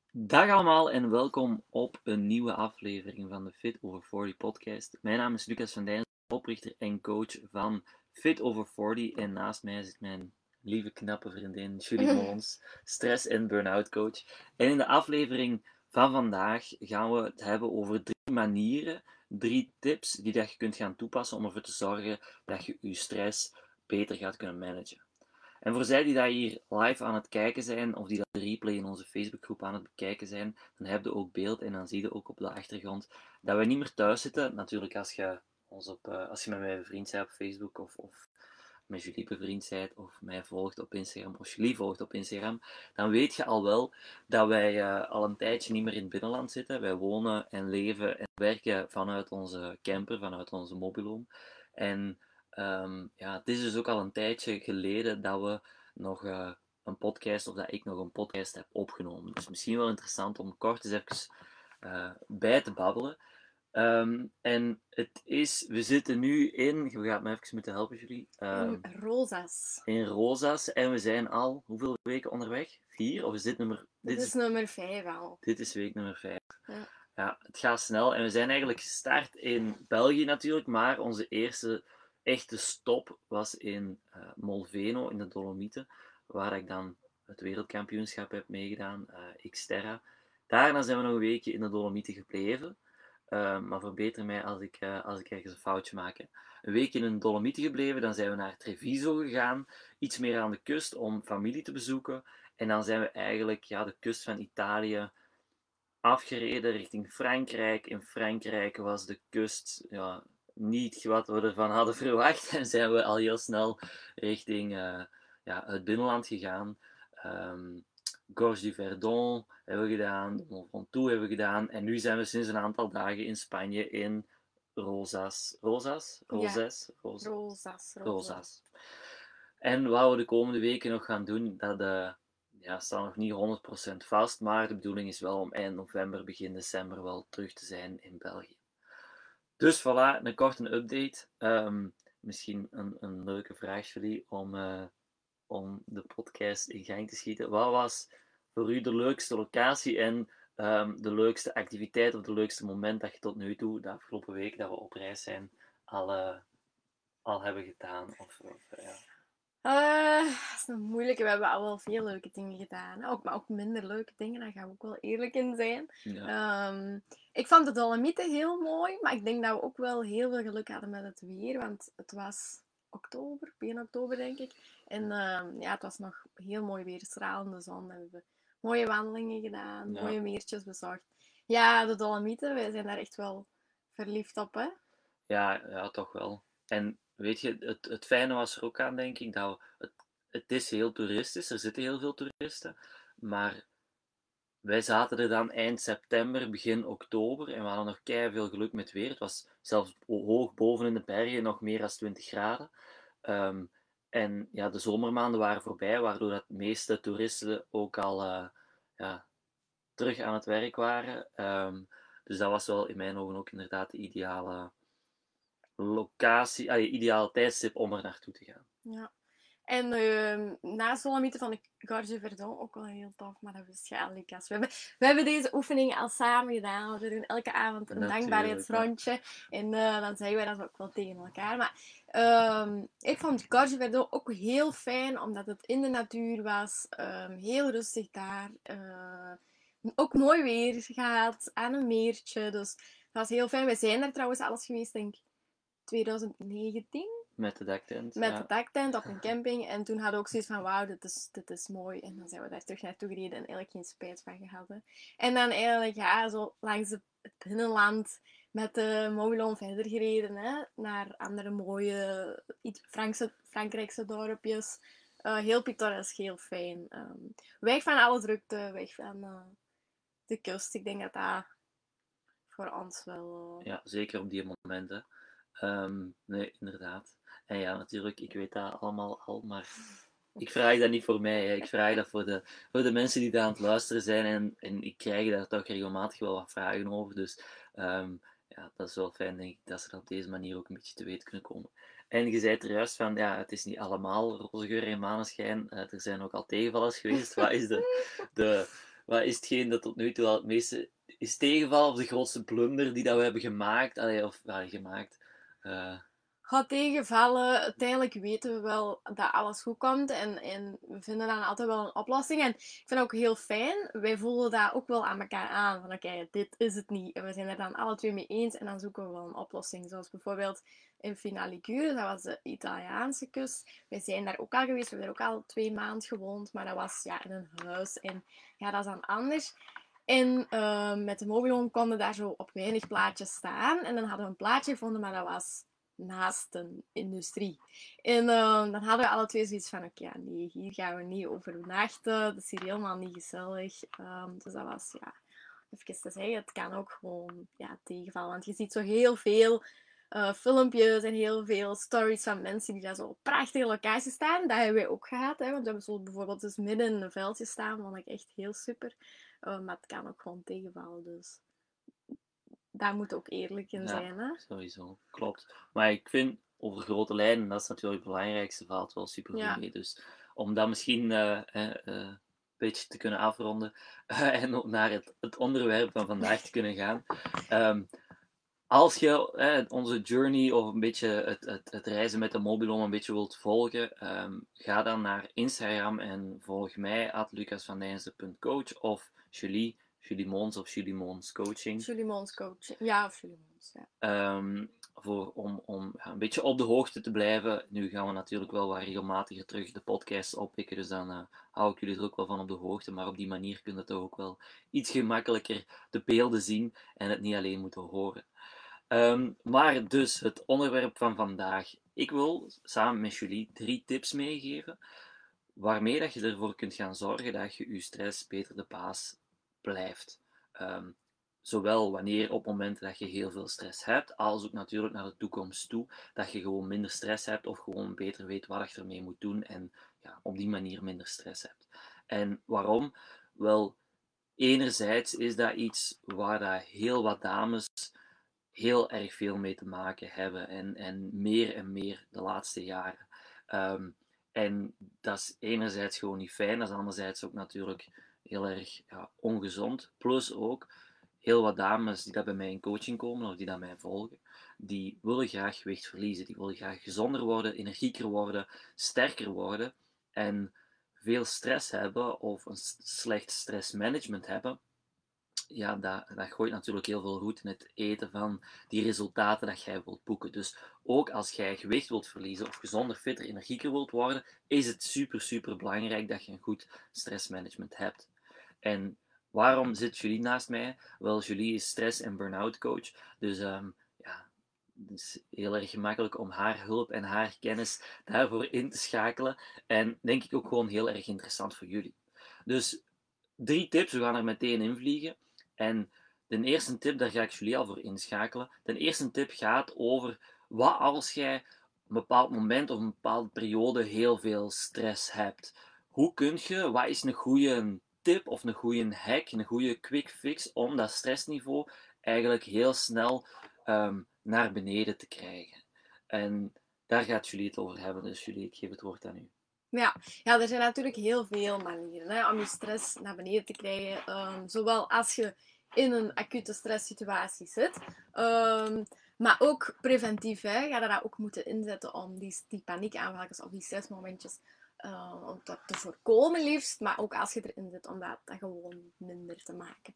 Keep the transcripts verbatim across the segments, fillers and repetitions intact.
Dag allemaal en welkom op een nieuwe aflevering van de Fit Over veertig podcast. Mijn naam is Lucas van Dijns, oprichter en coach van Fit Over veertig en naast mij zit mijn lieve knappe vriendin Julie Moons, stress- en burn-out coach. En in de aflevering van vandaag gaan we het hebben over drie manieren, drie tips die dat je kunt gaan toepassen om ervoor te zorgen dat je je stress beter gaat kunnen managen. En voor zij die daar hier live aan het kijken zijn, of die dat de replay in onze Facebookgroep aan het bekijken zijn, dan heb je ook beeld en dan zie je ook op de achtergrond dat wij niet meer thuis zitten. Natuurlijk, als je, ons op, uh, als je met mij bevriend bent op Facebook, of, of met Julie bevriend bent, of mij volgt op Instagram, of Julie volgt op Instagram, dan weet je al wel dat wij uh, al een tijdje niet meer in het binnenland zitten. Wij wonen en leven en werken vanuit onze camper, vanuit onze mobielhome. En Um, ja, het is dus ook al een tijdje geleden dat we nog uh, een podcast, of dat ik nog een podcast heb opgenomen. Dus misschien wel interessant om kort eens even uh, bij te babbelen. Um, en het is, we zitten nu in, je gaat me even moeten helpen jullie. Um, in Rosas. In Rosas en we zijn al, hoeveel weken onderweg? Vier? Of is dit nummer... Dit, dit is, is nummer vijf al. Dit is week nummer vijf. Ja. Ja, het gaat snel en we zijn eigenlijk gestart in België natuurlijk, maar onze eerste echte stop was in uh, Molveno, in de Dolomieten, waar ik dan het wereldkampioenschap heb meegedaan, uh, Xterra. Daarna zijn we nog een weekje in de Dolomieten gebleven, uh, maar verbeter mij als ik, uh, als ik ergens een foutje maak. Hè. Een weekje in de Dolomieten gebleven, dan zijn we naar Treviso gegaan, iets meer aan de kust om familie te bezoeken. En dan zijn we eigenlijk ja, de kust van Italië afgereden richting Frankrijk. In Frankrijk was de kust ja, niet wat we ervan hadden verwacht. En zijn we al heel snel richting uh, ja, het binnenland gegaan. Um, Gorge du Verdon hebben we gedaan. Mont Ventoux hebben we gedaan. En nu zijn we sinds een aantal dagen in Spanje in Rosas. Rosas? Roses? Ja. Rosas. Rosas. Rosas. En wat we de komende weken nog gaan doen, dat uh, ja, staat nog niet honderd procent vast. Maar de bedoeling is wel om eind november, begin december wel terug te zijn in België. Dus voilà, een korte update. Um, misschien een, een leuke vraag voor jullie om, uh, om de podcast in gang te schieten. Wat was voor u de leukste locatie en um, de leukste activiteit of de leukste moment dat je tot nu toe, de afgelopen week dat we op reis zijn, al, uh, al hebben gedaan? Of, of, uh, ja. Uh, dat is een moeilijke. We hebben al wel veel leuke dingen gedaan. Ook, maar ook minder leuke dingen, daar gaan we ook wel eerlijk in zijn. Ja. Um, ik vond de Dolomieten heel mooi, maar ik denk dat we ook wel heel veel geluk hadden met het weer. Want het was oktober, begin oktober denk ik. En um, ja, het was nog heel mooi weer, stralende zon. We hebben mooie wandelingen gedaan, ja. Mooie meertjes bezocht. Ja, de Dolomieten, wij zijn daar echt wel verliefd op, hè? Ja, ja toch wel. En weet je, het, het fijne was er ook aan, denk ik, dat het, het is heel toeristisch, er zitten heel veel toeristen, maar wij zaten er dan eind september, begin oktober en we hadden nog keiveel geluk met weer. Het was zelfs hoog boven in de bergen, nog meer dan twintig graden. Um, en ja, de zomermaanden waren voorbij, waardoor dat de meeste toeristen ook al uh, ja, terug aan het werk waren. Um, dus dat was wel in mijn ogen ook inderdaad de ideale locatie, ah, ideaal tijdstip om er naartoe te gaan. Ja. En uh, naast Dolomieten van de Gorge du Verdon ook wel heel tof, maar dat wist je al, Lucas. We hebben, we hebben deze oefening al samen gedaan. We doen elke avond een dankbaarheidsrondje. Ja. En uh, dan zeggen wij dat ook wel tegen elkaar. Maar uh, ik vond Gorge du Verdon ook heel fijn, omdat het in de natuur was. Uh, heel rustig daar. Uh, ook mooi weer gehad, aan een meertje. Dus dat was heel fijn. We zijn er trouwens alles geweest, denk ik, twintig negentien. Met de daktent. Met ja. de daktent op een camping. En toen hadden we ook zoiets van, wauw, dit is, dit is mooi. En dan zijn we daar terug naartoe gereden en eigenlijk geen spijt van gehad. Hè. En dan eigenlijk, ja, zo langs het binnenland met de mobilon verder gereden. Hè, naar andere mooie Frankse, Frankrijkse dorpjes. Uh, heel pittoresk, heel fijn. Um, weg van alle drukte, weg van uh, de kust. Ik denk dat dat voor ons wel... Uh... Ja, zeker op die momenten. Um, nee, inderdaad. En ja, natuurlijk, ik weet dat allemaal al, maar ik vraag dat niet voor mij. Hè. Ik vraag dat voor de, voor de mensen die daar aan het luisteren zijn. En, en ik krijg daar toch regelmatig wel wat vragen over. Dus um, ja, dat is wel fijn, denk ik, dat ze dat op deze manier ook een beetje te weten kunnen komen. En je zei er juist van, ja, het is niet allemaal roze geur en maneschijn. Uh, er zijn ook al tegenvallers geweest. Wat is de, de, wat is hetgeen dat tot nu toe al het meeste is tegenval, of de grootste blunder die dat we hebben gemaakt? Allee, of wel gemaakt. Uh... Gaat tegenvallen. Uiteindelijk weten we wel dat alles goed komt. En, en we vinden dan altijd wel een oplossing. En ik vind het ook heel fijn. Wij voelen dat ook wel aan elkaar aan. Van oké, okay, dit is het niet. En we zijn er dan alle twee mee eens. En dan zoeken we wel een oplossing. Zoals bijvoorbeeld in Finalicure. Dat was de Italiaanse kust. Wij zijn daar ook al geweest. We hebben er ook al twee maanden gewoond. Maar dat was ja, in een huis. En ja, dat is dan anders. En uh, met de mobilhome konden daar zo op weinig plaatjes staan. En dan hadden we een plaatje gevonden, maar dat was naast een industrie. En uh, dan hadden we alle twee zoiets van, oké, okay, nee, hier gaan we niet overnachten. Dat is hier helemaal niet gezellig. Um, dus dat was, ja, even te zeggen, het kan ook gewoon ja, tegenvallen. Want je ziet zo heel veel uh, filmpjes en heel veel stories van mensen die daar zo op prachtige locaties staan. Dat hebben wij ook gehad, hè, want we hebben zo bijvoorbeeld dus midden in een veldje staan, vond ik echt heel super. Uh, maar het kan ook gewoon tegenvallen, dus daar moet ook eerlijk in ja, zijn. Hè? Sowieso, klopt. Maar ik vind over grote lijnen, dat is natuurlijk het belangrijkste, valt wel super goed ja. mee. Dus om dat misschien uh, uh, een beetje te kunnen afronden uh, en naar het, het onderwerp van vandaag te kunnen gaan. Um, als je uh, onze journey of een beetje het, het, het reizen met de mobilhome een beetje wilt volgen, um, ga dan naar Instagram en volg mij at lucas van dijnsen punt coach of Julie. Julie Mons of Julie Mons Coaching. Julie Mons Coaching, ja, of Julie Mons, ja. Um, voor, om om ja, een beetje op de hoogte te blijven. Nu gaan we natuurlijk wel wat regelmatiger terug de podcast oppikken, dus dan uh, hou ik jullie er ook wel van op de hoogte. Maar op die manier kun je toch ook wel iets gemakkelijker de beelden zien en het niet alleen moeten horen. Um, maar dus, het onderwerp van vandaag. Ik wil samen met Julie drie tips meegeven, waarmee dat je ervoor kunt gaan zorgen dat je je stress beter de baas blijft. Um, zowel wanneer op momenten dat je heel veel stress hebt, als ook natuurlijk naar de toekomst toe, dat je gewoon minder stress hebt of gewoon beter weet wat je ermee moet doen en ja, op die manier minder stress hebt. En waarom? Wel, enerzijds is dat iets waar dat heel wat dames heel erg veel mee te maken hebben en, en meer en meer de laatste jaren. Um, en dat is enerzijds gewoon niet fijn, dat is anderzijds ook natuurlijk heel erg ja, ongezond. Plus ook heel wat dames die dat bij mij in coaching komen of die dat mij volgen, die willen graag gewicht verliezen, die willen graag gezonder worden, energieker worden, sterker worden en veel stress hebben of een slecht stressmanagement hebben. Ja, dat, dat gooit natuurlijk heel veel roet in het eten van die resultaten dat jij wilt boeken. Dus ook als jij gewicht wilt verliezen of gezonder, fitter, energieker wilt worden, is het super, super belangrijk dat je een goed stressmanagement hebt. En waarom zit Julie naast mij? Wel, Julie is stress- en burn-out coach. Dus um, ja, het is heel erg gemakkelijk om haar hulp en haar kennis daarvoor in te schakelen. En denk ik ook gewoon heel erg interessant voor jullie. Dus drie tips, we gaan er meteen in vliegen. En de eerste tip, daar ga ik jullie al voor inschakelen. De eerste tip gaat over wat als jij op een bepaald moment of een bepaalde periode heel veel stress hebt. Hoe kun je, wat is een goede tip of een goede hack, een goede quick fix om dat stressniveau eigenlijk heel snel um, naar beneden te krijgen? En daar gaat jullie het over hebben, dus jullie, ik geef het woord aan u. Ja, ja, er zijn natuurlijk heel veel manieren hè, om je stress naar beneden te krijgen. Um, zowel als je in een acute stresssituatie zit, um, maar ook preventief. Hè, ga je dat ook moeten inzetten om die, die paniekaanvallen of die stressmomentjes uh, om dat te voorkomen liefst. Maar ook als je erin zit, om dat, dat gewoon minder te maken.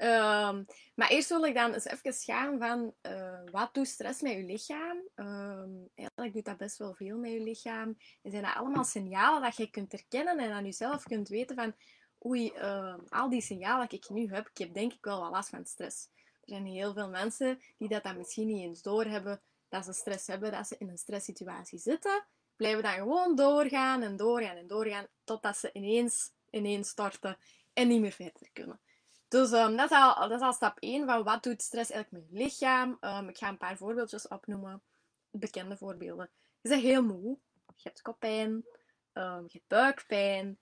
Um, maar eerst wil ik dan eens even gaan van uh, wat doet stress met je lichaam? Um, eigenlijk doet dat best wel veel met je lichaam. En zijn dat allemaal signalen dat je kunt herkennen en aan jezelf kunt weten van oei, uh, al die signalen die ik nu heb, ik heb denk ik wel wat last van stress. Er zijn heel veel mensen die dat dan misschien niet eens doorhebben dat ze stress hebben, dat ze in een stresssituatie zitten. Blijven dan gewoon doorgaan en doorgaan en doorgaan totdat ze ineens, ineens starten en niet meer verder kunnen. Dus um, dat, is al, dat is al stap één van wat doet stress eigenlijk met je lichaam. Um, ik ga een paar voorbeeldjes opnoemen. Bekende voorbeelden. Je bent heel moe. Je hebt koppijn. Um, je hebt buikpijn.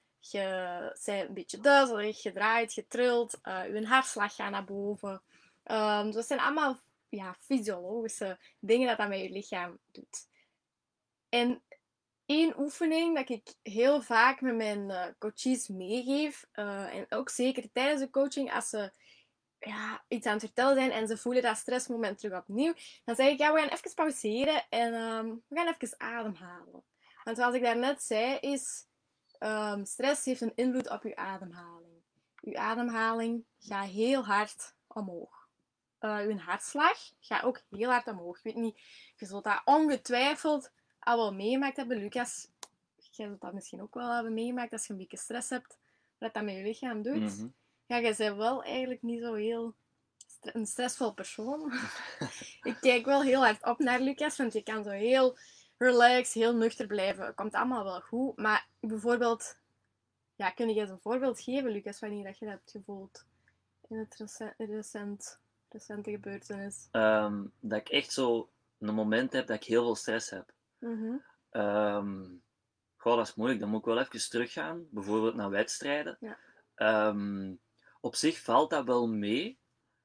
Je bent een beetje duizelig. Je draait, je trilt. Uh, je hartslag gaat naar boven. Um, dus dat zijn allemaal ja, fysiologische dingen dat dat met je lichaam doet. En één oefening dat ik heel vaak met mijn uh, coaches meegeef. Uh, en ook zeker tijdens de coaching, als ze ja, iets aan het vertellen zijn en ze voelen dat stressmoment terug opnieuw, dan zeg ik, ja, we gaan even pauzeren en um, we gaan even ademhalen. Want zoals ik daarnet zei, is um, stress heeft een invloed op je ademhaling. Je ademhaling gaat heel hard omhoog. Uh, je hartslag gaat ook heel hard omhoog. Ik weet niet, je zult dat ongetwijfeld al wel meegemaakt hebben. Lucas, jij zult dat misschien ook wel hebben meegemaakt als je een beetje stress hebt, wat dat met je lichaam doet. Mm-hmm. Ja, jij bent wel eigenlijk niet zo heel st- een stressvol persoon. Ik kijk wel heel hard op naar Lucas, want je kan zo heel relaxed, heel nuchter blijven. Het komt allemaal wel goed. Maar bijvoorbeeld, ja, kun je eens een voorbeeld geven, Lucas, wanneer dat je dat hebt gevoeld in het recent, recent, recente gebeurtenis? Um, dat ik echt zo een moment heb dat ik heel veel stress heb. Mm-hmm. Um, goh, dat is moeilijk. Dan moet ik wel even teruggaan, bijvoorbeeld naar wedstrijden. Ja. Um, op zich valt dat wel mee,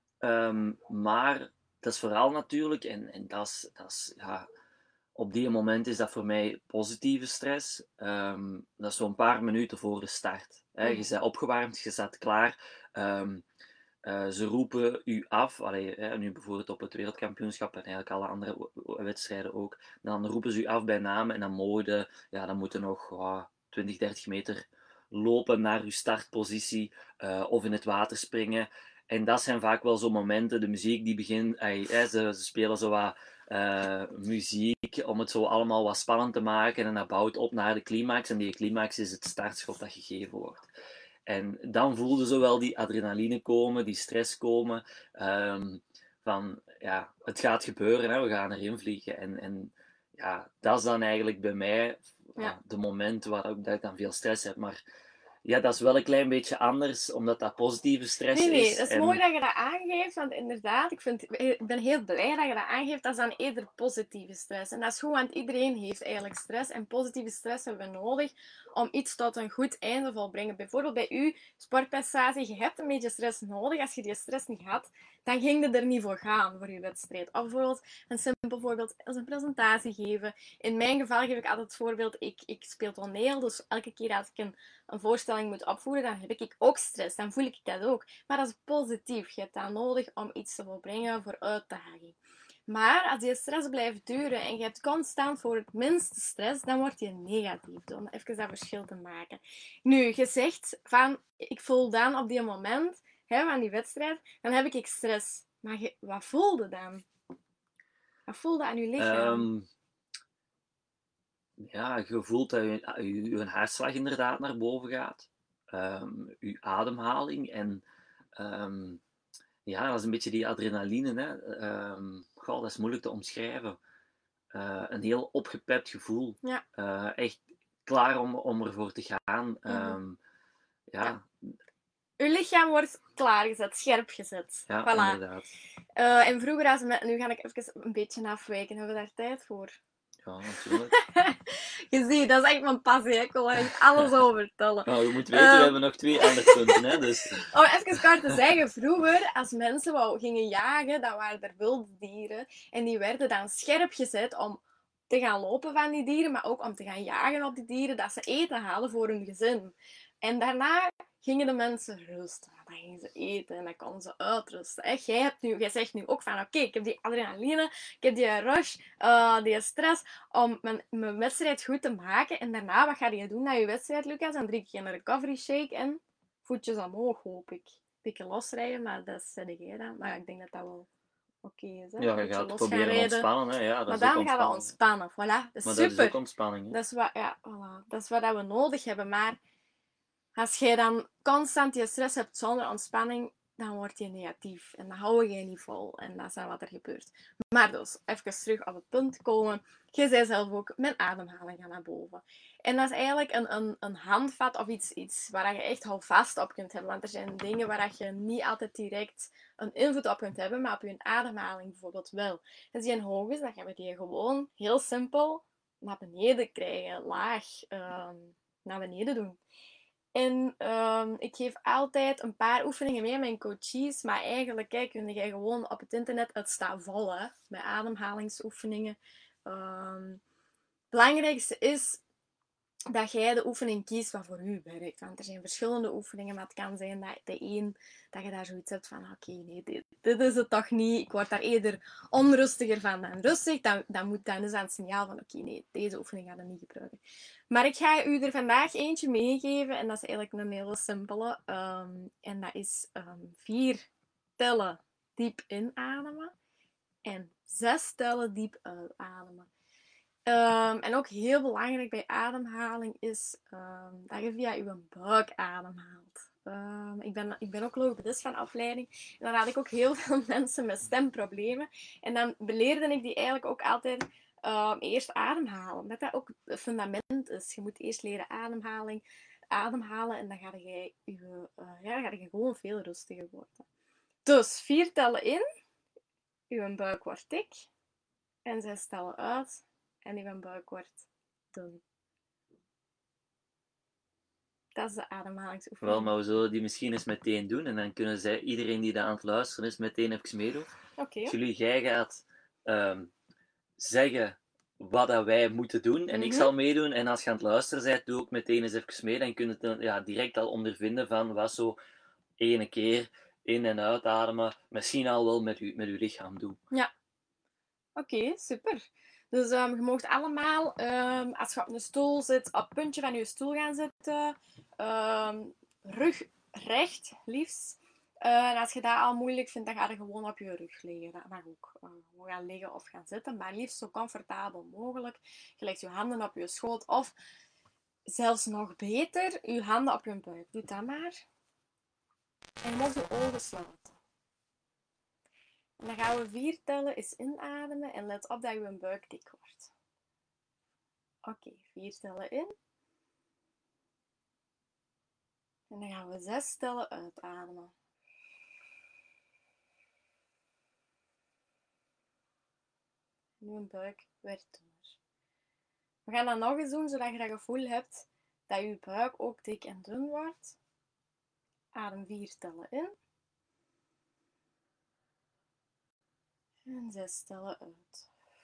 um, maar dat is vooral natuurlijk, en, en dat is, dat is ja, op die moment is dat voor mij positieve stress. Um, dat is zo'n paar minuten voor de start. Hè. Je bent opgewarmd, je staat klaar. Um, uh, ze roepen u af, allee, hè, nu bijvoorbeeld op het wereldkampioenschap en eigenlijk alle andere wedstrijden ook. Dan roepen ze u af bij naam en dan mogen ja, dan moeten nog oh, twintig, dertig meter lopen naar uw startpositie uh, of in het water springen. En dat zijn vaak wel zo'n momenten, de muziek die begint, ay, hè, ze, ze spelen zo wat uh, muziek om het zo allemaal wat spannend te maken en dat bouwt op naar de climax en die climax is het startschot dat gegeven wordt. En dan voelde ze wel die adrenaline komen, die stress komen, um, van ja, het gaat gebeuren, hè, we gaan erin vliegen. En, en ja, dat is dan eigenlijk bij mij ja. de moment waar ik, dat ik dan veel stress heb, maar ja, dat is wel een klein beetje anders, omdat dat positieve stress nee, nee, is. Nee, dat is en... mooi dat je dat aangeeft, want inderdaad, ik, vind, ik ben heel blij dat je dat aangeeft. Dat is dan eerder positieve stress. En dat is goed, want iedereen heeft eigenlijk stress. En positieve stress hebben we nodig om iets tot een goed einde te volbrengen. Bijvoorbeeld bij uw sportprestatie, je hebt een beetje stress nodig. Als je die stress niet had, dan ging je er niet voor gaan, voor je wedstrijd. Of bijvoorbeeld, een simpel voorbeeld, als een presentatie geven. In mijn geval geef ik altijd het voorbeeld, ik, ik speel toneel, dus elke keer als ik een, een voorstelling moet opvoeren, dan heb ik ook stress. Dan voel ik dat ook. Maar dat is positief. Je hebt dat nodig om iets te volbrengen voor uitdaging. Maar als die stress blijft duren en je hebt constant voor het minste stress, dan word je negatief. Om even dat verschil te maken. Nu, je zegt van, ik voel dan op die moment, hè, van die wedstrijd, dan heb ik stress. Maar je, wat voelde dan? Wat voelde aan je lichaam? Um, ja, je voelt dat je, je, je hartslag inderdaad naar boven gaat. Um, je ademhaling en um, ja, dat is een beetje die adrenaline. Hè. Um, goh, dat is moeilijk te omschrijven. Uh, een heel opgepept gevoel. Ja. Uh, echt klaar om, om ervoor te gaan. Um, mm-hmm. ja. ja. Uw lichaam wordt klaargezet, scherp gezet. Ja, voilà. inderdaad. Uh, en vroeger, als met, nu ga ik even een beetje afwijken. Hebben we daar tijd voor? Ja, natuurlijk. Je ziet, dat is echt mijn passie. Ik wil er alles over vertellen. Nou, je moet weten, uh, we hebben nog twee andere punten. Hè, dus. Om even kort te zeggen, vroeger, als mensen wou, gingen jagen, dan waren er wilde dieren. En die werden dan scherp gezet om te gaan lopen van die dieren, maar ook om te gaan jagen op die dieren, dat ze eten halen voor hun gezin. En daarna gingen de mensen rusten. Dan gingen ze eten en dan konden ze uitrusten. Echt, jij, hebt nu, jij zegt nu ook van, oké, okay, ik heb die adrenaline, ik heb die rush, uh, die stress, om mijn, mijn wedstrijd goed te maken. En daarna, wat ga je doen na je wedstrijd, Lucas? Dan drink je een recovery shake en voetjes omhoog, hoop ik. Een beetje losrijden, maar dat zet jij dan. Maar ik denk dat dat wel oké okay is. Hè? Ja, je gaat proberen ontspannen. Hè? Ja, dat maar is dan gaan we ontspannen. Voilà, dat is maar super. dat is ook ontspanning. Hè? Dat is wat, ja, voilà. Dat is wat we nodig hebben. Maar als jij dan constant je stress hebt zonder ontspanning, dan word je negatief. En dan hou je je niet vol. En dat is dan wat er gebeurt. Maar dus, even terug op het punt komen. Je zei zelf ook, mijn ademhaling gaat naar boven. En dat is eigenlijk een, een, een handvat of iets, iets waar je echt houvast op kunt hebben. Want er zijn dingen waar je niet altijd direct een invloed op kunt hebben, maar op je ademhaling bijvoorbeeld wel. Als die hoog is, dan gaan we die gewoon heel simpel naar beneden krijgen. Laag um, naar beneden doen. En um, ik geef altijd een paar oefeningen mee aan mijn coaches. Maar eigenlijk kijk, kun je gewoon op het internet, het staat vol hè, met ademhalingsoefeningen. Um, het belangrijkste is dat jij de oefening kiest wat voor u werkt. Want er zijn verschillende oefeningen, maar het kan zijn dat de een, dat je daar zoiets hebt van, oké, okay, nee, dit, dit is het toch niet. Ik word daar eerder onrustiger van dan rustig. Dan, dan moet dan eens aan het signaal van, oké, okay, nee, deze oefening ga ik niet gebruiken. Maar ik ga u er vandaag eentje meegeven, en dat is eigenlijk een hele simpele. Um, en dat is um, vier tellen diep inademen en zes tellen diep uitademen. Um, en ook heel belangrijk bij ademhaling is um, dat je via je buik ademhaalt. Um, ik, ben, ik ben ook logopedist van afleiding. En dan had ik ook heel veel mensen met stemproblemen. En dan beleerde ik die eigenlijk ook altijd um, eerst ademhalen. Omdat dat ook een fundament is. Je moet eerst leren ademhaling, ademhalen en dan ga je, je, uh, ja, dan ga je gewoon veel rustiger worden. Dus vier tellen in. Je buik wordt dik. En zes tellen uit. En die van buik wordt dun. Dat is de ademhalingsoefening. Wel, maar we zullen die misschien eens meteen doen. En dan kunnen zij, iedereen die daar aan het luisteren is, meteen even meedoen. Oké. Okay. Als jullie, jij gaat um, zeggen wat dat wij moeten doen. En mm-hmm. ik zal meedoen. En als je aan het luisteren bent, doe ook meteen eens even mee. Dan kun je het ja, direct al ondervinden van wat zo ene keer in- en uitademen misschien al wel met je, met uw lichaam doen. Ja. Oké, okay, super. Dus um, je mag allemaal, um, als je op een stoel zit, op het puntje van je stoel gaan zitten. Um, rug recht, liefst. Uh, en als je dat al moeilijk vindt, dan ga je gewoon op je rug liggen. Dat mag ook. Uh, gewoon gaan liggen of gaan zitten, maar liefst zo comfortabel mogelijk. Je legt je handen op je schoot of zelfs nog beter, je handen op je buik. Doe dat maar. En je mag de ogen sluiten. En dan gaan we vier tellen eens inademen en let op dat je buik dik wordt. Oké, okay, vier tellen in. En dan gaan we zes tellen uitademen. Nu een buik werd dunner. We gaan dat nog eens doen, zodat je dat gevoel hebt dat je buik ook dik en dun wordt. Adem vier tellen in. En zes tellen uit.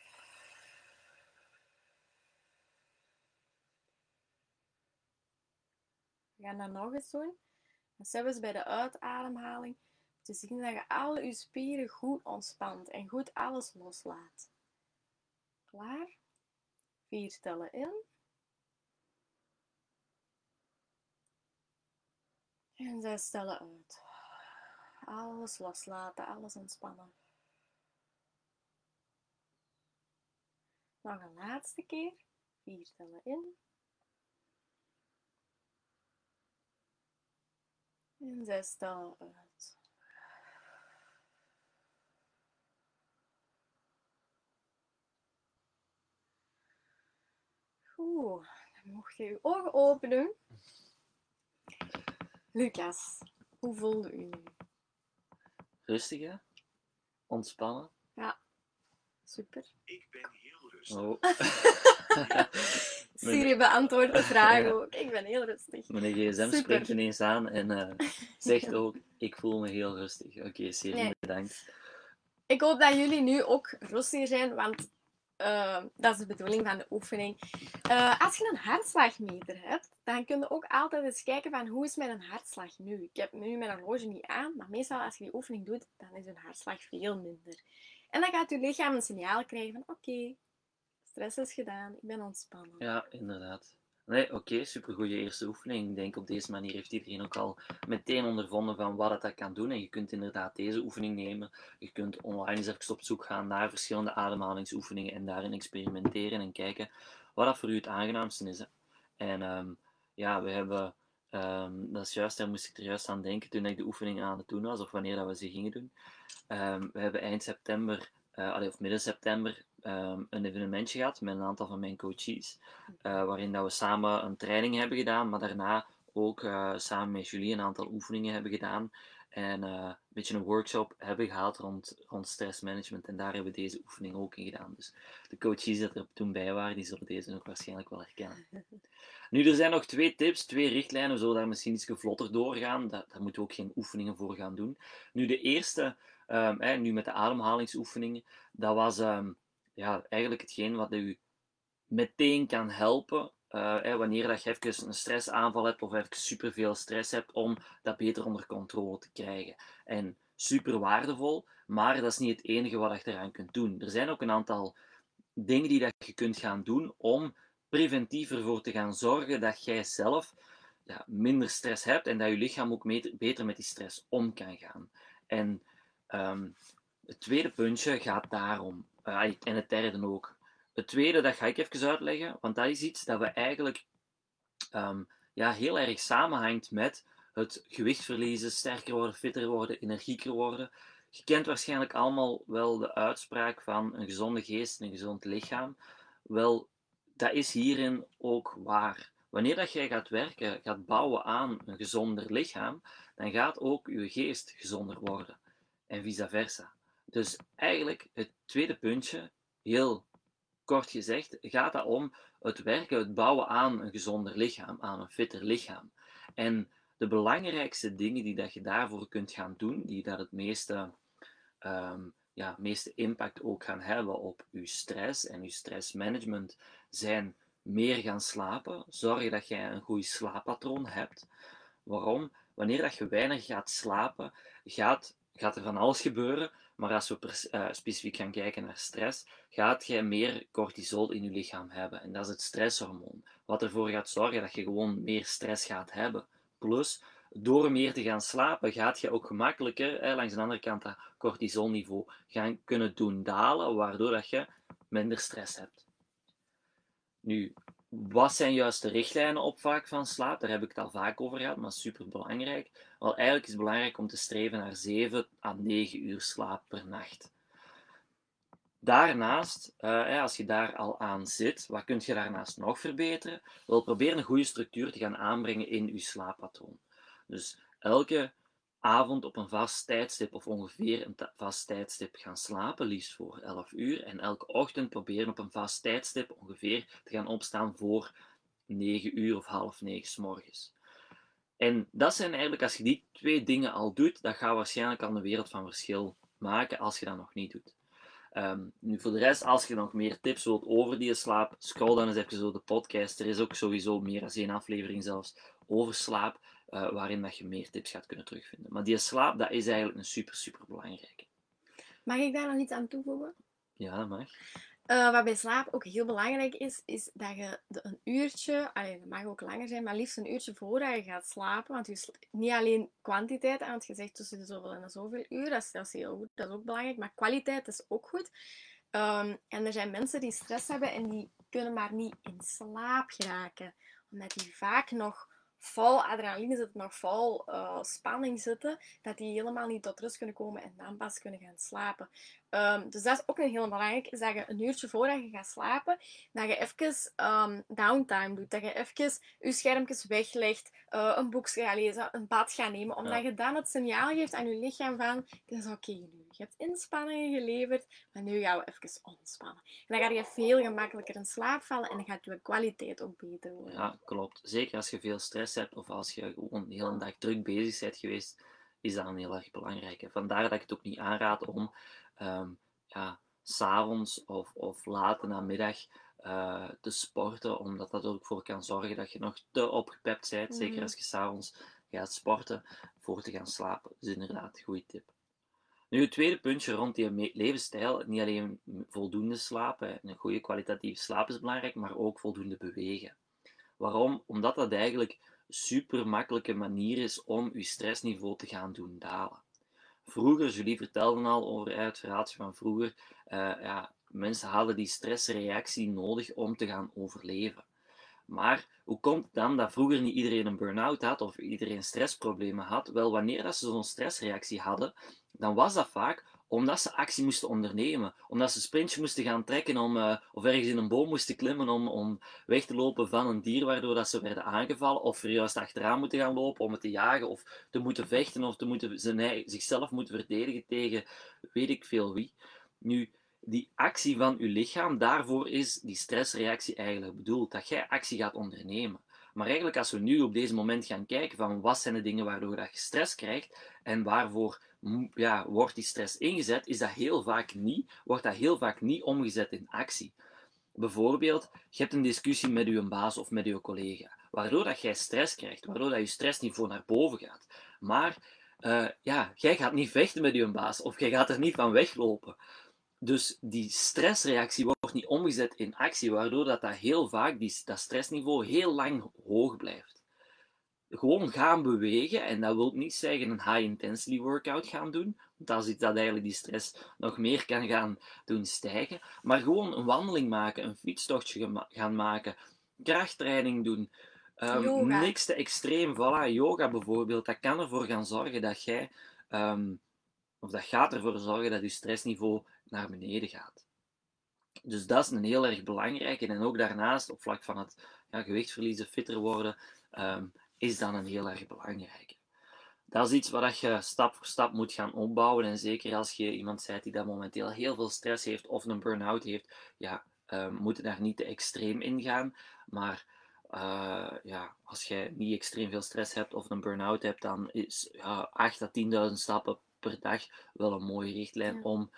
We gaan dat nog eens doen. En zelfs bij de uitademhaling te zien dat je al je spieren goed ontspant en goed alles loslaat. Klaar? Vier tellen in. En zes tellen uit. Alles loslaten, alles ontspannen. Nog een laatste keer. Vier tellen in. En zes tellen uit. Goed, dan mocht je je ogen openen. Lucas, hoe voelde u nu? Rustig, hè? Ontspannen. Ja, super. Ik ben heel rustig. Oh. Siri beantwoordt de vraag ja. ook. Ik ben heel rustig. Mijn gsm super. Springt ineens aan en uh, zegt ook, ik voel me heel rustig. Oké, okay, Siri, nee. bedankt. Ik hoop dat jullie nu ook rustiger zijn, want uh, dat is de bedoeling van de oefening. Uh, als je een hartslagmeter hebt, dan kun je ook altijd eens kijken van hoe is mijn hartslag nu. Ik heb nu mijn horloge niet aan, maar meestal als je die oefening doet, dan is je hartslag veel minder. En dan gaat je lichaam een signaal krijgen van oké, okay, stress is gedaan, ik ben ontspannen. Ja, inderdaad. Nee, oké, okay, supergoeie eerste oefening. Ik denk op deze manier heeft iedereen ook al meteen ondervonden van wat het dat kan doen. En je kunt inderdaad deze oefening nemen. Je kunt online eens even op zoek gaan naar verschillende ademhalingsoefeningen en daarin experimenteren en kijken wat dat voor u het aangenaamste is. Hè. En um, ja, we hebben, um, dat is juist, daar moest ik er juist aan denken toen ik de oefening aan het doen was, of wanneer dat we ze gingen doen. Um, we hebben eind september, uh, of midden september, Um, een evenementje gehad met een aantal van mijn coaches, uh, waarin dat we samen een training hebben gedaan, maar daarna ook uh, samen met Julie een aantal oefeningen hebben gedaan en uh, een beetje een workshop hebben gehad rond, rond stressmanagement en daar hebben we deze oefening ook in gedaan. Dus de coaches die er toen bij waren, die zullen deze ook waarschijnlijk wel herkennen. Nu, er zijn nog twee tips, twee richtlijnen, we zullen daar misschien iets vlotter doorgaan, daar, daar moeten we ook geen oefeningen voor gaan doen. Nu, de eerste, um, eh, nu met de ademhalingsoefeningen, dat was... Um, ja, eigenlijk hetgeen wat u meteen kan helpen uh, eh, wanneer dat je even een stressaanval hebt of even superveel stress hebt, om dat beter onder controle te krijgen. En super waardevol, maar dat is niet het enige wat je eraan kunt doen. Er zijn ook een aantal dingen die dat je kunt gaan doen om preventief ervoor te gaan zorgen dat jij zelf ja, minder stress hebt en dat je lichaam ook beter met die stress om kan gaan. En um, het tweede puntje gaat daarom, uh, en het derde ook. Het tweede, dat ga ik even uitleggen, want dat is iets dat we eigenlijk um, ja, heel erg samenhangt met het gewicht verliezen, sterker worden, fitter worden, energieker worden. Je kent waarschijnlijk allemaal wel de uitspraak van een gezonde geest en een gezond lichaam. Wel, dat is hierin ook waar. Wanneer dat jij gaat werken, gaat bouwen aan een gezonder lichaam, dan gaat ook je geest gezonder worden. En vice versa. Dus eigenlijk het tweede puntje, heel kort gezegd, gaat dat om het werken, het bouwen aan een gezonder lichaam, aan een fitter lichaam. En de belangrijkste dingen die dat je daarvoor kunt gaan doen, die dat het meeste, um, ja, meeste impact ook gaan hebben op je stress en je stressmanagement, zijn meer gaan slapen. Zorg dat jij een goed slaappatroon hebt. Waarom? Wanneer dat je weinig gaat slapen, gaat, gaat er van alles gebeuren. Maar als we per, uh, specifiek gaan kijken naar stress, gaat je meer cortisol in je lichaam hebben. En dat is het stresshormoon. Wat ervoor gaat zorgen dat je gewoon meer stress gaat hebben. Plus, door meer te gaan slapen, gaat je ook gemakkelijker, eh, langs de andere kant, dat cortisolniveau gaan kunnen doen dalen, waardoor dat je minder stress hebt. Nu, wat zijn juist de richtlijnen op vaak van slaap? Daar heb ik het al vaak over gehad, maar super belangrijk. Wel, eigenlijk is het belangrijk om te streven naar zeven à negen uur slaap per nacht. Daarnaast, uh, als je daar al aan zit, wat kun je daarnaast nog verbeteren? Wel, probeer een goede structuur te gaan aanbrengen in je slaappatroon. Dus elke avond op een vast tijdstip of ongeveer een vast tijdstip gaan slapen, liefst voor elf uur. En elke ochtend proberen op een vast tijdstip ongeveer te gaan opstaan voor negen uur of half negen 's morgens. En dat zijn eigenlijk, als je die twee dingen al doet, dat gaat waarschijnlijk al een wereld van verschil maken als je dat nog niet doet. Um, nu voor de rest, als je nog meer tips wilt over die slaap, scroll dan eens even zo de podcast. Er is ook sowieso meer dan één aflevering zelfs over slaap, uh, waarin dat je meer tips gaat kunnen terugvinden. Maar die slaap, dat is eigenlijk een super, super belangrijke. Mag ik daar nog iets aan toevoegen? Ja, dat mag. Uh, wat bij slaap ook heel belangrijk is, is dat je een uurtje, allee, dat mag ook langer zijn, maar liefst een uurtje voordat je gaat slapen, want je niet alleen kwantiteit aan het gezegd tussen de zoveel en de zoveel uur, dat is, dat is heel goed, dat is ook belangrijk, maar kwaliteit is ook goed. Um, en er zijn mensen die stress hebben en die kunnen maar niet in slaap geraken, omdat die vaak nog vol adrenaline zitten, nog vol uh, spanning zitten, dat die helemaal niet tot rust kunnen komen en dan pas kunnen gaan slapen. Um, dus dat is ook een heel belangrijk, is dat je een uurtje voordat je gaat slapen, dat je even um, downtime doet, dat je even je schermpjes weglegt, uh, een boek gaat lezen, een bad gaat nemen, omdat ja. je dan het signaal geeft aan je lichaam van, het is oké okay, nu, je hebt inspanningen geleverd, maar nu gaan we even ontspannen. En dan ga je veel gemakkelijker in slaap vallen en dan gaat je kwaliteit ook beter worden. Ja, klopt. Zeker als je veel stress hebt of als je gewoon de hele dag druk bezig bent geweest, is dat een heel erg belangrijk. Vandaar dat ik het ook niet aanraad om um, ja, 's avonds of, of laat in de middag uh, te sporten, omdat dat er ook voor kan zorgen dat je nog te opgepept bent, mm-hmm. Zeker als je 's avonds gaat sporten voor te gaan slapen. Dus inderdaad, een goede tip. Nu, het tweede puntje rond die levensstijl, niet alleen voldoende slapen en een goede kwalitatieve slaap is belangrijk, maar ook voldoende bewegen. Waarom? Omdat dat eigenlijk een super makkelijke manier is om je stressniveau te gaan doen dalen. Vroeger, Julie vertelde al over het verhaaltje van vroeger, uh, ja, mensen hadden die stressreactie nodig om te gaan overleven. Maar hoe komt het dan dat vroeger niet iedereen een burn-out had of iedereen stressproblemen had? Wel, wanneer dat ze zo'n stressreactie hadden, dan was dat vaak omdat ze actie moesten ondernemen. Omdat ze een sprintje moesten gaan trekken om, uh, of ergens in een boom moesten klimmen om, om weg te lopen van een dier waardoor dat ze werden aangevallen. Of er juist achteraan moeten gaan lopen om het te jagen. Of te moeten vechten of te moeten, zijn, zichzelf moeten verdedigen tegen weet ik veel wie. Nu, die actie van je lichaam, daarvoor is die stressreactie eigenlijk bedoeld. Dat jij actie gaat ondernemen. Maar eigenlijk als we nu op deze moment gaan kijken van wat zijn de dingen waardoor dat je stress krijgt en waarvoor ja, wordt die stress ingezet, is dat heel vaak niet, wordt dat heel vaak niet omgezet in actie. Bijvoorbeeld, je hebt een discussie met je baas of met je collega, waardoor dat jij stress krijgt, waardoor dat je stressniveau naar boven gaat. Maar uh, ja, jij gaat niet vechten met je baas of jij gaat er niet van weglopen. Dus die stressreactie wordt niet omgezet in actie, waardoor dat, dat heel vaak die, dat stressniveau heel lang hoog blijft. Gewoon gaan bewegen, en dat wil niet zeggen een high-intensity workout gaan doen, want dat is iets dat eigenlijk die stress nog meer kan gaan doen stijgen, maar gewoon een wandeling maken, een fietstochtje gaan maken, krachttraining doen, um, niks te extreem, voilà, yoga bijvoorbeeld, dat kan ervoor gaan zorgen dat jij, um, of dat gaat ervoor zorgen dat je stressniveau naar beneden gaat. Dus dat is een heel erg belangrijke, en ook daarnaast, op vlak van het ja, gewicht verliezen, fitter worden, um, is dan een heel erg belangrijke. Dat is iets wat je stap voor stap moet gaan opbouwen. En zeker als je iemand bent die dat momenteel heel veel stress heeft of een burn-out heeft, ja, uh, moet je daar niet te extreem in gaan. Maar uh, ja, als je niet extreem veel stress hebt of een burn-out hebt, dan is ja, acht à tienduizend stappen per dag wel een mooie richtlijn ja. om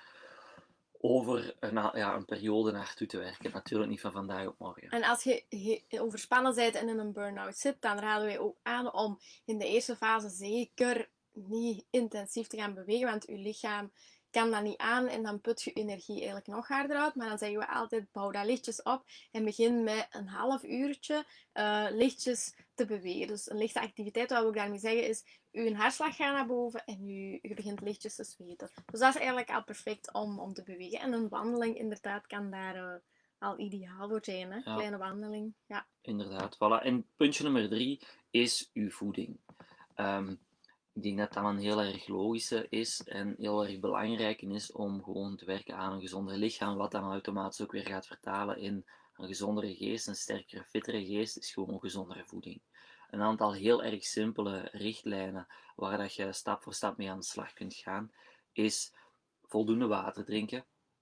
over een, ja, een periode naartoe te werken. Natuurlijk niet van vandaag op morgen. En als je he- overspannen bent en in een burn-out zit, dan raden wij ook aan om in de eerste fase zeker niet intensief te gaan bewegen, want je lichaam kan dat niet aan en dan put je energie eigenlijk nog harder uit. Maar dan zeggen we altijd, bouw dat lichtjes op en begin met een half uurtje uh, lichtjes te bewegen. Dus een lichte activiteit, wat we ook daarmee zeggen, is je hartslag gaat naar boven en je, je begint lichtjes te zweten. Dus dat is eigenlijk al perfect om, om te bewegen. En een wandeling inderdaad kan daar uh, al ideaal voor zijn. Hè? Ja. Kleine wandeling. Ja. Inderdaad, voilà. En puntje nummer drie is uw voeding. Um, Ik denk dat dat een heel erg logische is en heel erg belangrijk is om gewoon te werken aan een gezonder lichaam, wat dan automatisch ook weer gaat vertalen in een gezondere geest, een sterkere, fittere geest, is gewoon gezondere voeding. Een aantal heel erg simpele richtlijnen waar dat je stap voor stap mee aan de slag kunt gaan, is voldoende water drinken.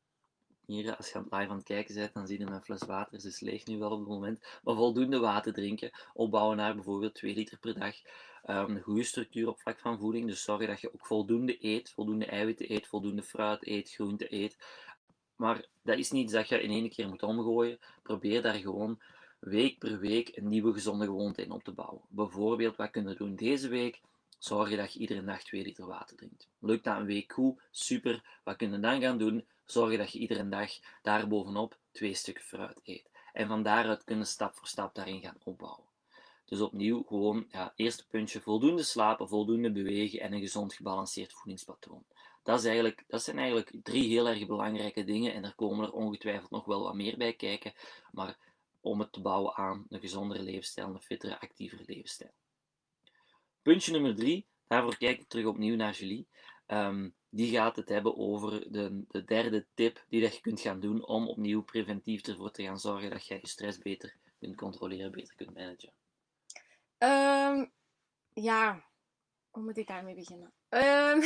Hier, als je live aan het kijken bent, dan zie je mijn fles water, ze is leeg nu wel op het moment, maar voldoende water drinken, opbouwen naar bijvoorbeeld twee liter per dag. Um, een goede structuur op vlak van voeding, dus zorg dat je ook voldoende eet, voldoende eiwitten eet, voldoende fruit eet, groente eet. Maar dat is niet iets dat je in één keer moet omgooien. Probeer daar gewoon week per week een nieuwe gezonde gewoonte in op te bouwen. Bijvoorbeeld, wat kun je doen deze week? Zorg dat je iedere dag twee liter water drinkt. Lukt dat een week goed? Super. Wat kun je dan gaan doen? Zorg dat je iedere dag daarbovenop twee stukken fruit eet. En van daaruit kunnen stap voor stap daarin gaan opbouwen. Dus opnieuw gewoon, ja, eerste puntje, voldoende slapen, voldoende bewegen en een gezond gebalanceerd voedingspatroon. Dat, is eigenlijk, dat zijn eigenlijk drie heel erg belangrijke dingen en er komen er ongetwijfeld nog wel wat meer bij kijken, maar om het te bouwen aan een gezondere levensstijl, een fittere, actievere levensstijl. Puntje nummer drie, daarvoor kijk ik terug opnieuw naar Julie. Um, die gaat het hebben over de, de derde tip die dat je kunt gaan doen om opnieuw preventief ervoor te gaan zorgen dat jij je stress beter kunt controleren, beter kunt managen. Um, ja, hoe moet ik daarmee beginnen? Um,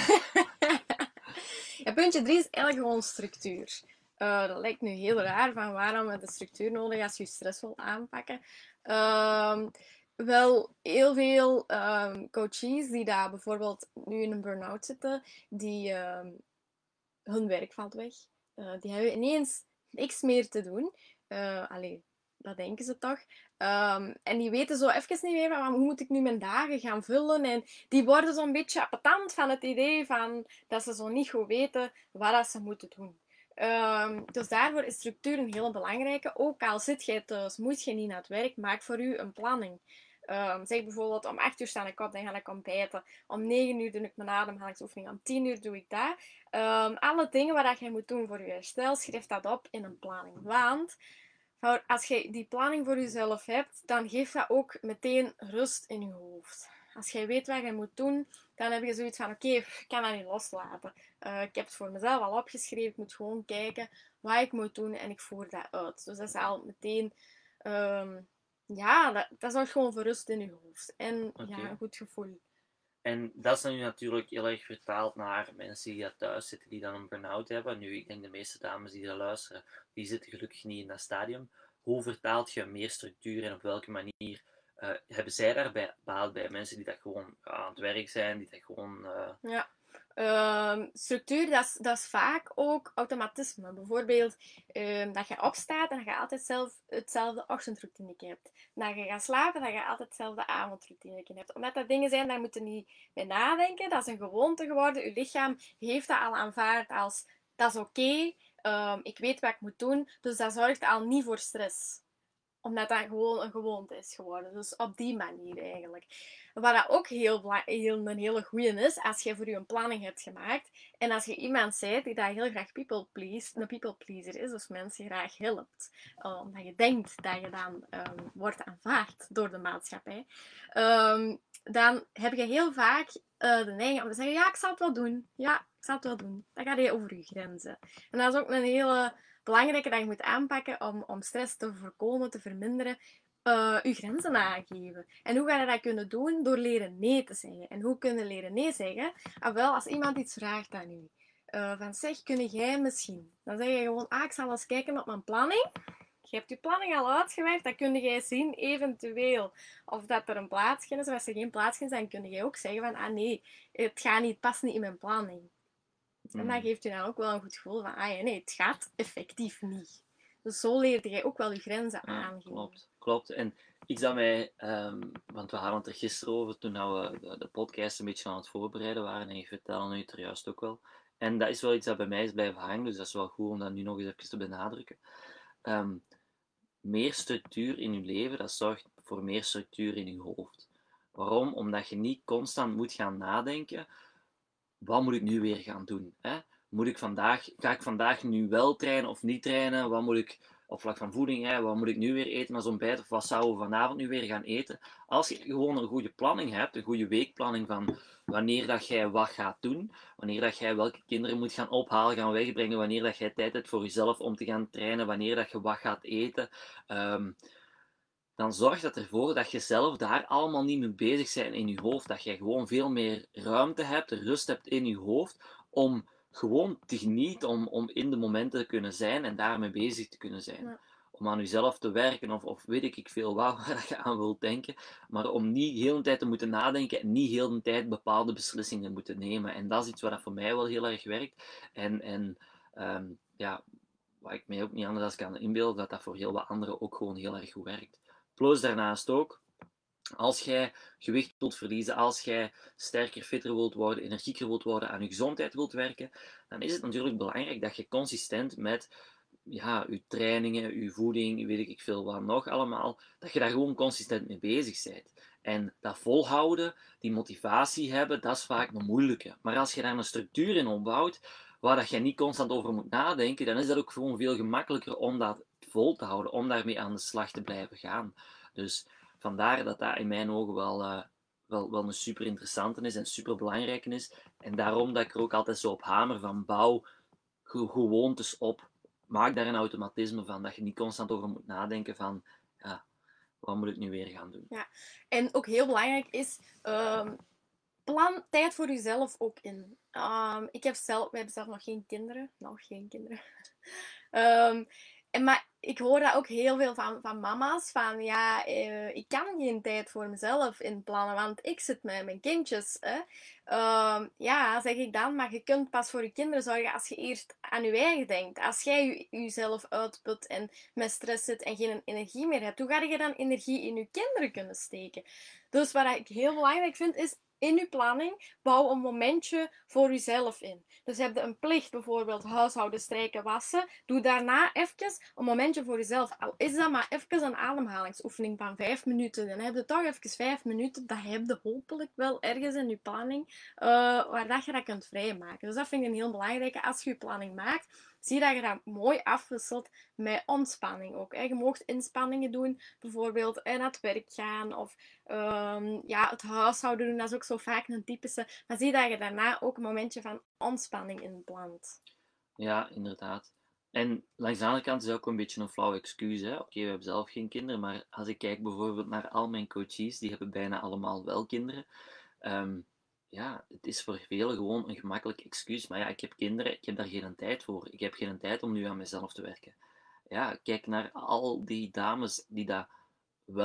ja, puntje drie is eigenlijk gewoon structuur. Uh, dat lijkt nu heel raar, van waarom we de structuur nodig als je je stress wil aanpakken. Um, wel, heel veel um, coaches die daar bijvoorbeeld nu in een burn-out zitten, die um, hun werk valt weg. Uh, die hebben ineens niks meer te doen. Uh, allee, dat denken ze toch. Um, en die weten zo even niet meer van hoe moet ik nu mijn dagen gaan vullen. En die worden zo'n beetje appetant van het idee van dat ze zo niet goed weten wat ze moeten doen. Um, dus daarvoor is structuur een hele belangrijke. Ook al zit jij thuis, moet je niet naar het werk, maak voor u een planning. Um, zeg bijvoorbeeld om acht uur sta ik op, dan ga ik ontbijten. Om negen uur doe ik mijn ademhalingsoefening. Om tien uur doe ik dat. Um, alle dingen wat je moet doen voor je herstel, schrijf dat op in een planning. Want als je die planning voor jezelf hebt, dan geeft dat ook meteen rust in je hoofd. Als jij weet wat je moet doen, dan heb je zoiets van, oké, okay, ik kan dat niet loslaten. Uh, ik heb het voor mezelf al opgeschreven. Ik moet gewoon kijken wat ik moet doen en ik voer dat uit. Dus dat is al meteen... Um, ja, dat, dat zorgt gewoon voor rust in je hoofd. En okay. ja, een goed gevoel. En dat is dan nu natuurlijk heel erg vertaald naar mensen die thuis zitten, die dan een burn-out hebben. Nu, ik denk de meeste dames die dat luisteren, die zitten gelukkig niet in dat stadium. Hoe vertaalt je meer structuur en op welke manier uh, hebben zij daarbij baat bij? Mensen die dat gewoon uh, aan het werk zijn, die dat gewoon... Uh... Ja, Um, structuur, dat is, dat is vaak ook automatisme. Bijvoorbeeld um, dat je opstaat en dat je altijd zelf hetzelfde ochtendroutine hebt. Dat je gaat slapen, dat je altijd hetzelfde avondroutine hebt. Omdat dat dingen zijn, daar moet je niet mee nadenken. Dat is een gewoonte geworden. Je lichaam heeft dat al aanvaard als, dat is oké. Okay. Um, ik weet wat ik moet doen. Dus dat zorgt al niet voor stress. Omdat dat gewoon een gewoonte is geworden. Dus op die manier eigenlijk. Wat dat ook heel, heel, een hele goeie is, als je voor je een planning hebt gemaakt. En als je iemand bent die dat heel graag people please, een people pleaser is. Dus mensen graag helpt. Uh, omdat je denkt dat je dan um, wordt aanvaard door de maatschappij. Um, dan heb je heel vaak uh, de neiging om te zeggen, ja, ik zal het wel doen. Ja, ik zal het wel doen. Dan ga je over je grenzen. En dat is ook een hele belangrijke dat je moet aanpakken om, om stress te voorkomen, te verminderen, uh, je grenzen aangeven. En hoe ga je dat kunnen doen? Door leren nee te zeggen. En hoe kun je leren nee zeggen? Ah, wel, als iemand iets vraagt aan u. Uh, van zeg, kun jij misschien? Dan zeg je gewoon, ah, ik zal eens kijken op mijn planning. Je hebt je planning al uitgewerkt, dan kun jij zien, eventueel, of dat er een plaatsje is. Of als er geen plaatsje is, dan kun je ook zeggen van, ah nee, het gaat niet, het past niet in mijn planning. En dat geeft je dan ook wel een goed gevoel van, ah ja, nee, het gaat effectief niet. Dus zo leerde jij ook wel je grenzen ja, aangeven. Klopt, klopt. En iets dat mij, um, want we hadden het er gisteren over toen we de, de podcast een beetje aan het voorbereiden waren, en je vertelde het er juist ook wel. En dat is wel iets dat bij mij is blijven hangen, dus dat is wel goed om dat nu nog eens even te benadrukken. Um, meer structuur in je leven, dat zorgt voor meer structuur in je hoofd. Waarom? Omdat je niet constant moet gaan nadenken, wat moet ik nu weer gaan doen? Hè? Moet ik vandaag, ga ik vandaag nu wel trainen of niet trainen? Wat moet ik op vlak van voeding, hè? Wat moet ik nu weer eten als ontbijt? Of wat zouden we vanavond nu weer gaan eten? Als je gewoon een goede planning hebt, een goede weekplanning van wanneer dat jij wat gaat doen, wanneer dat jij welke kinderen moet gaan ophalen, gaan wegbrengen, wanneer dat jij tijd hebt voor jezelf om te gaan trainen, wanneer dat je wat gaat eten, um, dan zorgt dat ervoor dat je zelf daar allemaal niet mee bezig bent in je hoofd. Dat je gewoon veel meer ruimte hebt, rust hebt in je hoofd, om gewoon te genieten, om, om in de momenten te kunnen zijn en daarmee bezig te kunnen zijn. Ja. Om aan jezelf te werken, of, of weet ik veel wat, waar je aan wilt denken. Maar om niet heel de tijd te moeten nadenken en niet heel de tijd bepaalde beslissingen te moeten nemen. En dat is iets wat voor mij wel heel erg werkt. En, en um, ja, wat ik mij ook niet anders kan inbeelden, dat dat voor heel wat anderen ook gewoon heel erg goed werkt. Plus daarnaast ook, als jij gewicht wilt verliezen, als jij sterker, fitter wilt worden, energieker wilt worden, aan je gezondheid wilt werken, dan is het natuurlijk belangrijk dat je consistent met ja, je trainingen, je voeding, weet ik veel wat nog allemaal, dat je daar gewoon consistent mee bezig bent. En dat volhouden, die motivatie hebben, dat is vaak nog moeilijke. Maar als je daar een structuur in opbouwt, waar dat je niet constant over moet nadenken, dan is dat ook gewoon veel gemakkelijker om dat vol te houden, om daarmee aan de slag te blijven gaan. Dus vandaar dat dat in mijn ogen wel, uh, wel, wel een super interessante is en super belangrijke is. En daarom dat ik er ook altijd zo op hamer van bouw gewoontes op. Maak daar een automatisme van, dat je niet constant over moet nadenken van, ja, wat moet ik nu weer gaan doen? Ja, en ook heel belangrijk is, um, plan tijd voor jezelf ook in. Um, ik heb zelf, wij hebben zelf nog geen kinderen, nog geen kinderen. um, en, maar ik hoor dat ook heel veel van, van mama's, van ja, uh, ik kan geen tijd voor mezelf inplannen, want ik zit met mijn kindjes. Hè. Um, ja, zeg ik dan, maar je kunt pas voor je kinderen zorgen als je eerst aan je eigen denkt. Als jij jezelf uitput en met stress zit en geen energie meer hebt, hoe ga je dan energie in je kinderen kunnen steken? Dus wat ik heel belangrijk vind, is in je planning, bouw een momentje voor jezelf in. Dus heb je een plicht, bijvoorbeeld huishouden, strijken, wassen. Doe daarna even een momentje voor jezelf. Al is dat maar even een ademhalingsoefening van vijf minuten. Dan heb je toch even vijf minuten. Dat heb je hopelijk wel ergens in je planning, uh, waar dat je dat kunt vrijmaken. Dus dat vind ik een heel belangrijke. Als je je planning maakt, zie dat je dat mooi afwisselt met ontspanning ook. Je mag inspanningen doen, bijvoorbeeld naar het werk gaan of um, ja, het huishouden doen. Dat is ook zo vaak een typische. Maar zie dat je daarna ook een momentje van ontspanning inplant. Ja, inderdaad. En langs de andere kant is het ook een beetje een flauw excuus. Oké, okay, we hebben zelf geen kinderen, maar als ik kijk bijvoorbeeld naar al mijn coaches, die hebben bijna allemaal wel kinderen. Um, ja, het is voor velen gewoon een gemakkelijk excuus. Maar ja, ik heb kinderen, ik heb daar geen tijd voor. Ik heb geen tijd om nu aan mezelf te werken. Ja, kijk naar al die dames die dat wel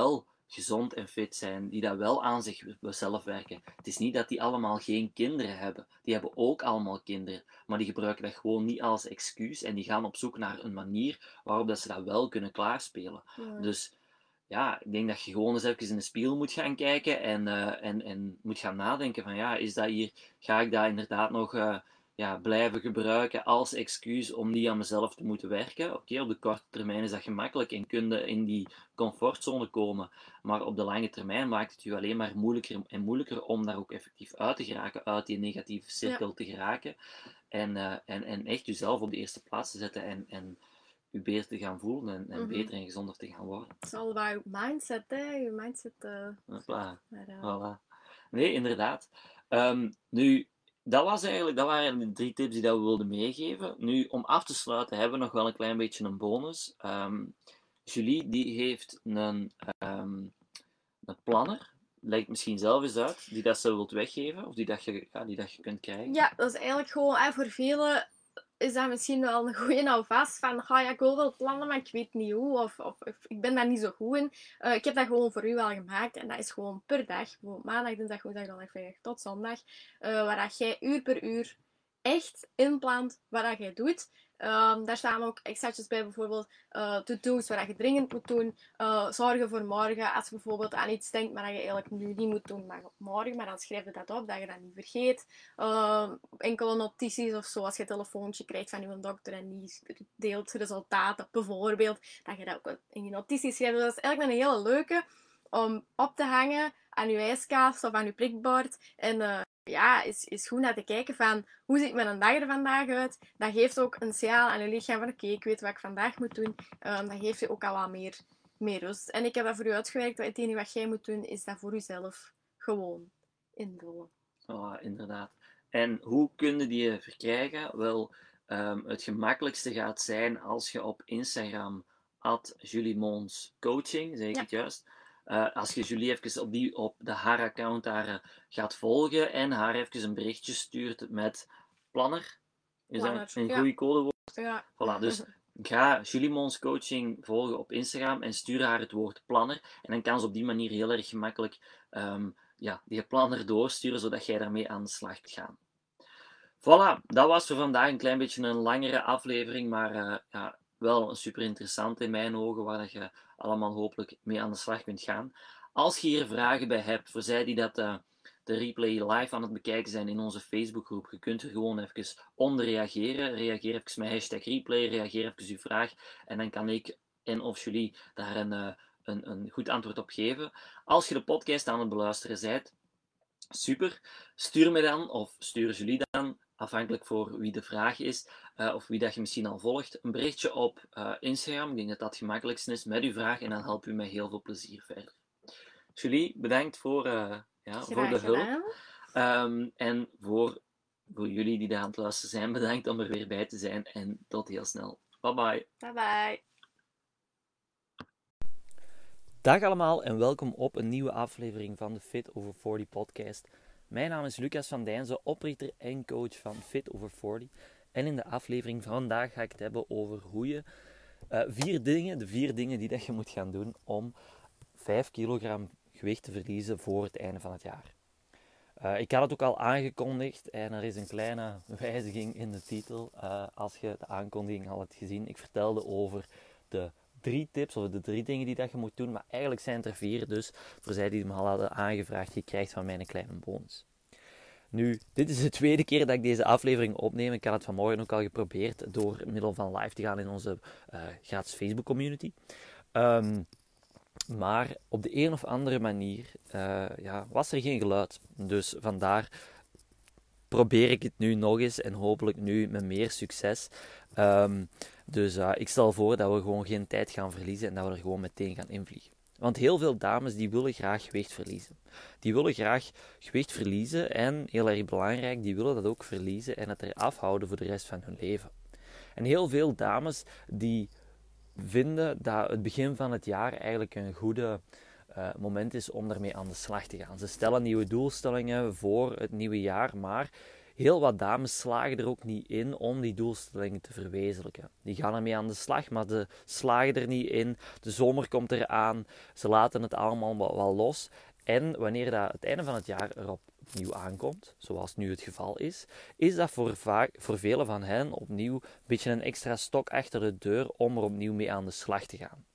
gezond en fit zijn, die dat wel aan zichzelf werken. Het is niet dat die allemaal geen kinderen hebben. Die hebben ook allemaal kinderen, maar die gebruiken dat gewoon niet als excuus en die gaan op zoek naar een manier waarop dat ze dat wel kunnen klaarspelen. Ja. Dus ja, ik denk dat je gewoon eens even in de spiegel moet gaan kijken en, uh, en, en moet gaan nadenken van ja, is dat hier, ga ik dat inderdaad nog uh, ja, blijven gebruiken als excuus om niet aan mezelf te moeten werken? Oké, okay, op de korte termijn is dat gemakkelijk en kun je in die comfortzone komen, maar op de lange termijn maakt het je alleen maar moeilijker en moeilijker om daar ook effectief uit te geraken, uit die negatieve cirkel ja. te geraken en, uh, en, en echt jezelf op de eerste plaats te zetten en, en je beter te gaan voelen en, en mm-hmm. beter en gezonder te gaan worden. Het is al about je mindset, hè. Je mindset... Uh, Hopla. Maar, uh... voilà. Nee, inderdaad. Um, nu, dat, was eigenlijk, dat waren de drie tips die dat we wilden meegeven. Nu, om af te sluiten, hebben we nog wel een klein beetje een bonus. Um, Julie, die heeft een, um, een planner. Lijkt misschien zelf eens uit, die dat ze wilt weggeven, of die dat je, ja, die dat je kunt krijgen. Ja, dat is eigenlijk gewoon, hè, voor velen is dat misschien wel een goeie alvast van, ga ja, ik wil wel plannen, maar ik weet niet hoe, of, of, of ik ben daar niet zo goed in. Uh, ik heb dat gewoon voor u wel gemaakt, en dat is gewoon per dag, gewoon maandag, dinsdag, woensdag, donderdag, vrijdag tot zondag, uh, waar dat jij uur per uur echt inplant wat dat jij doet. Um, daar staan ook extraatjes bij, bijvoorbeeld uh, to-do's waar je dringend moet doen, uh, zorgen voor morgen, als je bijvoorbeeld aan iets denkt, maar dat je eigenlijk nu niet moet doen, maar morgen, maar dan schrijf je dat op, dat je dat niet vergeet. Uh, enkele notities of zo, als je een telefoontje krijgt van je dokter en die deelt resultaten, bijvoorbeeld, dat je dat ook in je notities schrijft. Dus dat is eigenlijk een hele leuke om op te hangen aan je ijskast of aan je prikbord en uh, ja, is, is goed naar te kijken van hoe ziet mijn dag er vandaag uit. Dat geeft ook een signaal aan je lichaam van oké, okay, ik weet wat ik vandaag moet doen. Um, dat geeft je ook al wat meer, meer rust. En ik heb dat voor u uitgewerkt. Het enige wat jij moet doen is dat voor jezelf gewoon invullen. Oh, inderdaad. En hoe kun je die verkrijgen? Wel, um, het gemakkelijkste gaat zijn als je op Instagram at Julie Mons Coaching, zeg ik ja. het juist. Uh, als je Julie even op, die, op de haar account daar uh, gaat volgen en haar even een berichtje stuurt met planner. Is planner, dat een ja. goede codewoord? Ja. Voilà, dus ga Julie Mons Coaching volgen op Instagram en stuur haar het woord planner. En dan kan ze op die manier heel erg gemakkelijk um, ja, die planner doorsturen, zodat jij daarmee aan de slag gaat gaan. Voilà, dat was voor vandaag een klein beetje een langere aflevering, maar uh, ja, wel een super interessant in mijn ogen, waar dat je allemaal hopelijk mee aan de slag kunt gaan. Als je hier vragen bij hebt, voor zij die dat, uh, de replay live aan het bekijken zijn in onze Facebookgroep, je kunt er gewoon even onder reageren. Reageer even met hashtag replay, reageer even uw vraag en dan kan ik en of Julie daar een, uh, een, een goed antwoord op geven. Als je de podcast aan het beluisteren bent, super, stuur me dan, of stuur Julie dan, afhankelijk voor wie de vraag is, uh, of wie dat je misschien al volgt, een berichtje op uh, Instagram. Ik denk dat dat het gemakkelijkste is met uw vraag en dan help u met heel veel plezier verder. Julie, bedankt voor, uh, ja, voor de hulp. Um, en voor, voor jullie die daar aan het luisteren zijn, bedankt om er weer bij te zijn en tot heel snel. Bye bye. Bye bye. Dag allemaal en welkom op een nieuwe aflevering van de Fit Over veertig podcast. Mijn naam is Lucas van Dijnzen, oprichter en coach van Fit Over veertig. En in de aflevering van vandaag ga ik het hebben over hoe je uh, vier dingen, de vier dingen die dat je moet gaan doen om vijf kilogram gewicht te verliezen voor het einde van het jaar. Uh, ik had het ook al aangekondigd en er is een kleine wijziging in de titel. Uh, als je de aankondiging al hebt gezien, ik vertelde over de drie tips of de drie dingen die dat je moet doen, maar eigenlijk zijn het er vier, dus voor zij die me al hadden aangevraagd, je krijgt van mij een kleine bonus. Nu, dit is de tweede keer dat ik deze aflevering opneem. Ik had het vanmorgen ook al geprobeerd door middel van live te gaan in onze uh, gratis Facebook community. Um, maar op de een of andere manier uh, ja, was er geen geluid. Dus vandaar probeer ik het nu nog eens en hopelijk nu met meer succes. Um, dus uh, ik stel voor dat we gewoon geen tijd gaan verliezen en dat we er gewoon meteen gaan invliegen. Want heel veel dames die willen graag gewicht verliezen. Die willen graag gewicht verliezen en, heel erg belangrijk, die willen dat ook verliezen en het eraf houden voor de rest van hun leven. En heel veel dames die vinden dat het begin van het jaar eigenlijk een goede uh, moment is om daarmee aan de slag te gaan. Ze stellen nieuwe doelstellingen voor het nieuwe jaar, maar heel wat dames slagen er ook niet in om die doelstellingen te verwezenlijken. Die gaan ermee aan de slag, maar ze slagen er niet in. De zomer komt eraan, ze laten het allemaal wel, wel los. En wanneer dat het einde van het jaar erop opnieuw aankomt, zoals nu het geval is, is dat voor, vaak, voor velen van hen opnieuw een beetje een extra stok achter de deur om er opnieuw mee aan de slag te gaan.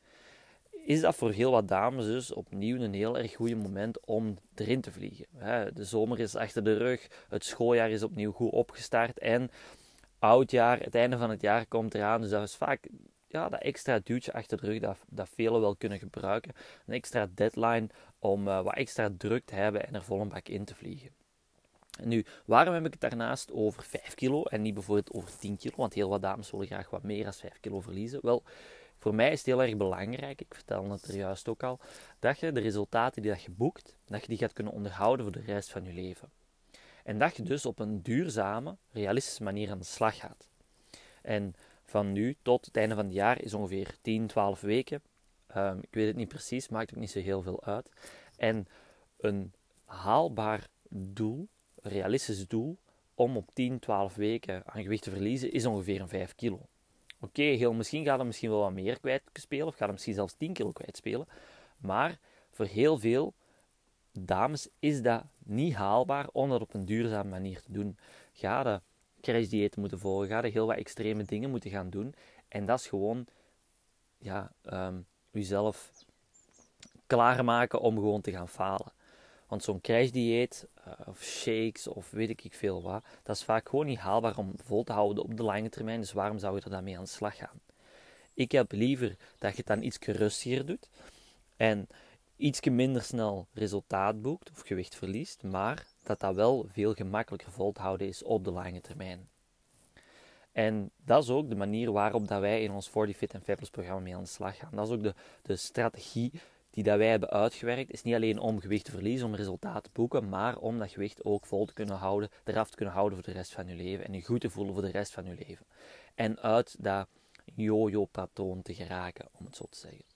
Is dat voor heel wat dames dus opnieuw een heel erg goed moment om erin te vliegen. De zomer is achter de rug, het schooljaar is opnieuw goed opgestart en oudjaar, het einde van het jaar komt eraan. Dus dat is vaak ja, dat extra duwtje achter de rug dat, dat velen wel kunnen gebruiken. Een extra deadline om uh, wat extra druk te hebben en er vol een bak in te vliegen. En nu, waarom heb ik het daarnaast over vijf kilo en niet bijvoorbeeld over tien kilo? Want heel wat dames willen graag wat meer dan vijf kilo verliezen. Wel, voor mij is het heel erg belangrijk, ik vertelde het er juist ook al, dat je de resultaten die dat je boekt, dat je die gaat kunnen onderhouden voor de rest van je leven. En dat je dus op een duurzame, realistische manier aan de slag gaat. En van nu tot het einde van het jaar is ongeveer tien, twaalf weken. Um, ik weet het niet precies, maakt ook niet zo heel veel uit. En een haalbaar doel, een realistisch doel, om op tien, twaalf weken aan gewicht te verliezen, is ongeveer een vijf kilo. Oké, okay, heel misschien gaat er misschien wel wat meer kwijtspelen, of gaat er misschien zelfs tien kilo kwijtspelen. Maar voor heel veel dames is dat niet haalbaar om dat op een duurzame manier te doen. Ga de crashdiëten moeten volgen, ga de heel wat extreme dingen moeten gaan doen. En dat is gewoon, ja, um, jezelf klaarmaken om gewoon te gaan falen. Want zo'n crashdieet, uh, of shakes, of weet ik veel wat, dat is vaak gewoon niet haalbaar om vol te houden op de lange termijn. Dus waarom zou je er dan mee aan de slag gaan? Ik heb liever dat je het dan iets rustiger doet. En iets minder snel resultaat boekt of gewicht verliest, maar dat dat wel veel gemakkelijker vol te houden is op de lange termijn. En dat is ook de manier waarop dat wij in ons forty Fit and Fabulous programma mee aan de slag gaan. Dat is ook de, de strategie die dat wij hebben uitgewerkt. Het is niet alleen om gewicht te verliezen, om resultaat te boeken, maar om dat gewicht ook vol te kunnen houden, eraf te kunnen houden voor de rest van je leven en je goed te voelen voor de rest van je leven. En uit dat yo-yo-patroon te geraken, om het zo te zeggen.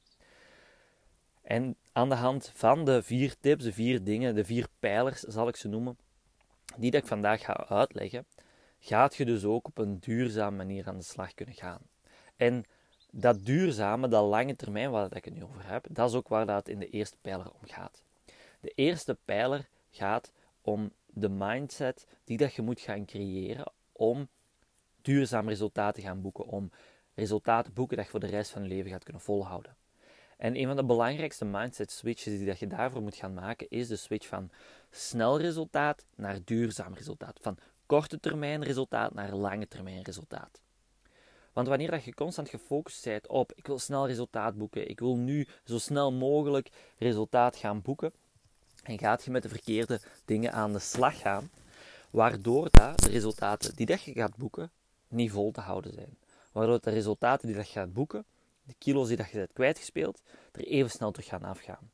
En aan de hand van de vier tips, de vier dingen, de vier pijlers zal ik ze noemen, die dat ik vandaag ga uitleggen, gaat je dus ook op een duurzame manier aan de slag kunnen gaan. En dat duurzame, dat lange termijn waar ik het nu over heb, dat is ook waar dat het in de eerste pijler om gaat. De eerste pijler gaat om de mindset die dat je moet gaan creëren om duurzaam resultaten te gaan boeken, om resultaten boeken dat je voor de rest van je leven gaat kunnen volhouden. En een van de belangrijkste mindset switches die dat je daarvoor moet gaan maken, is de switch van snel resultaat naar duurzaam resultaat. Van korte termijn resultaat naar lange termijn resultaat. Want wanneer dat je constant gefocust bent op, ik wil snel resultaat boeken, ik wil nu zo snel mogelijk resultaat gaan boeken, en gaat je met de verkeerde dingen aan de slag gaan, waardoor dat de resultaten die dat je gaat boeken, niet vol te houden zijn. Waardoor de resultaten die dat je gaat boeken, de kilo's die dat je hebt kwijtgespeeld, er even snel terug gaan afgaan.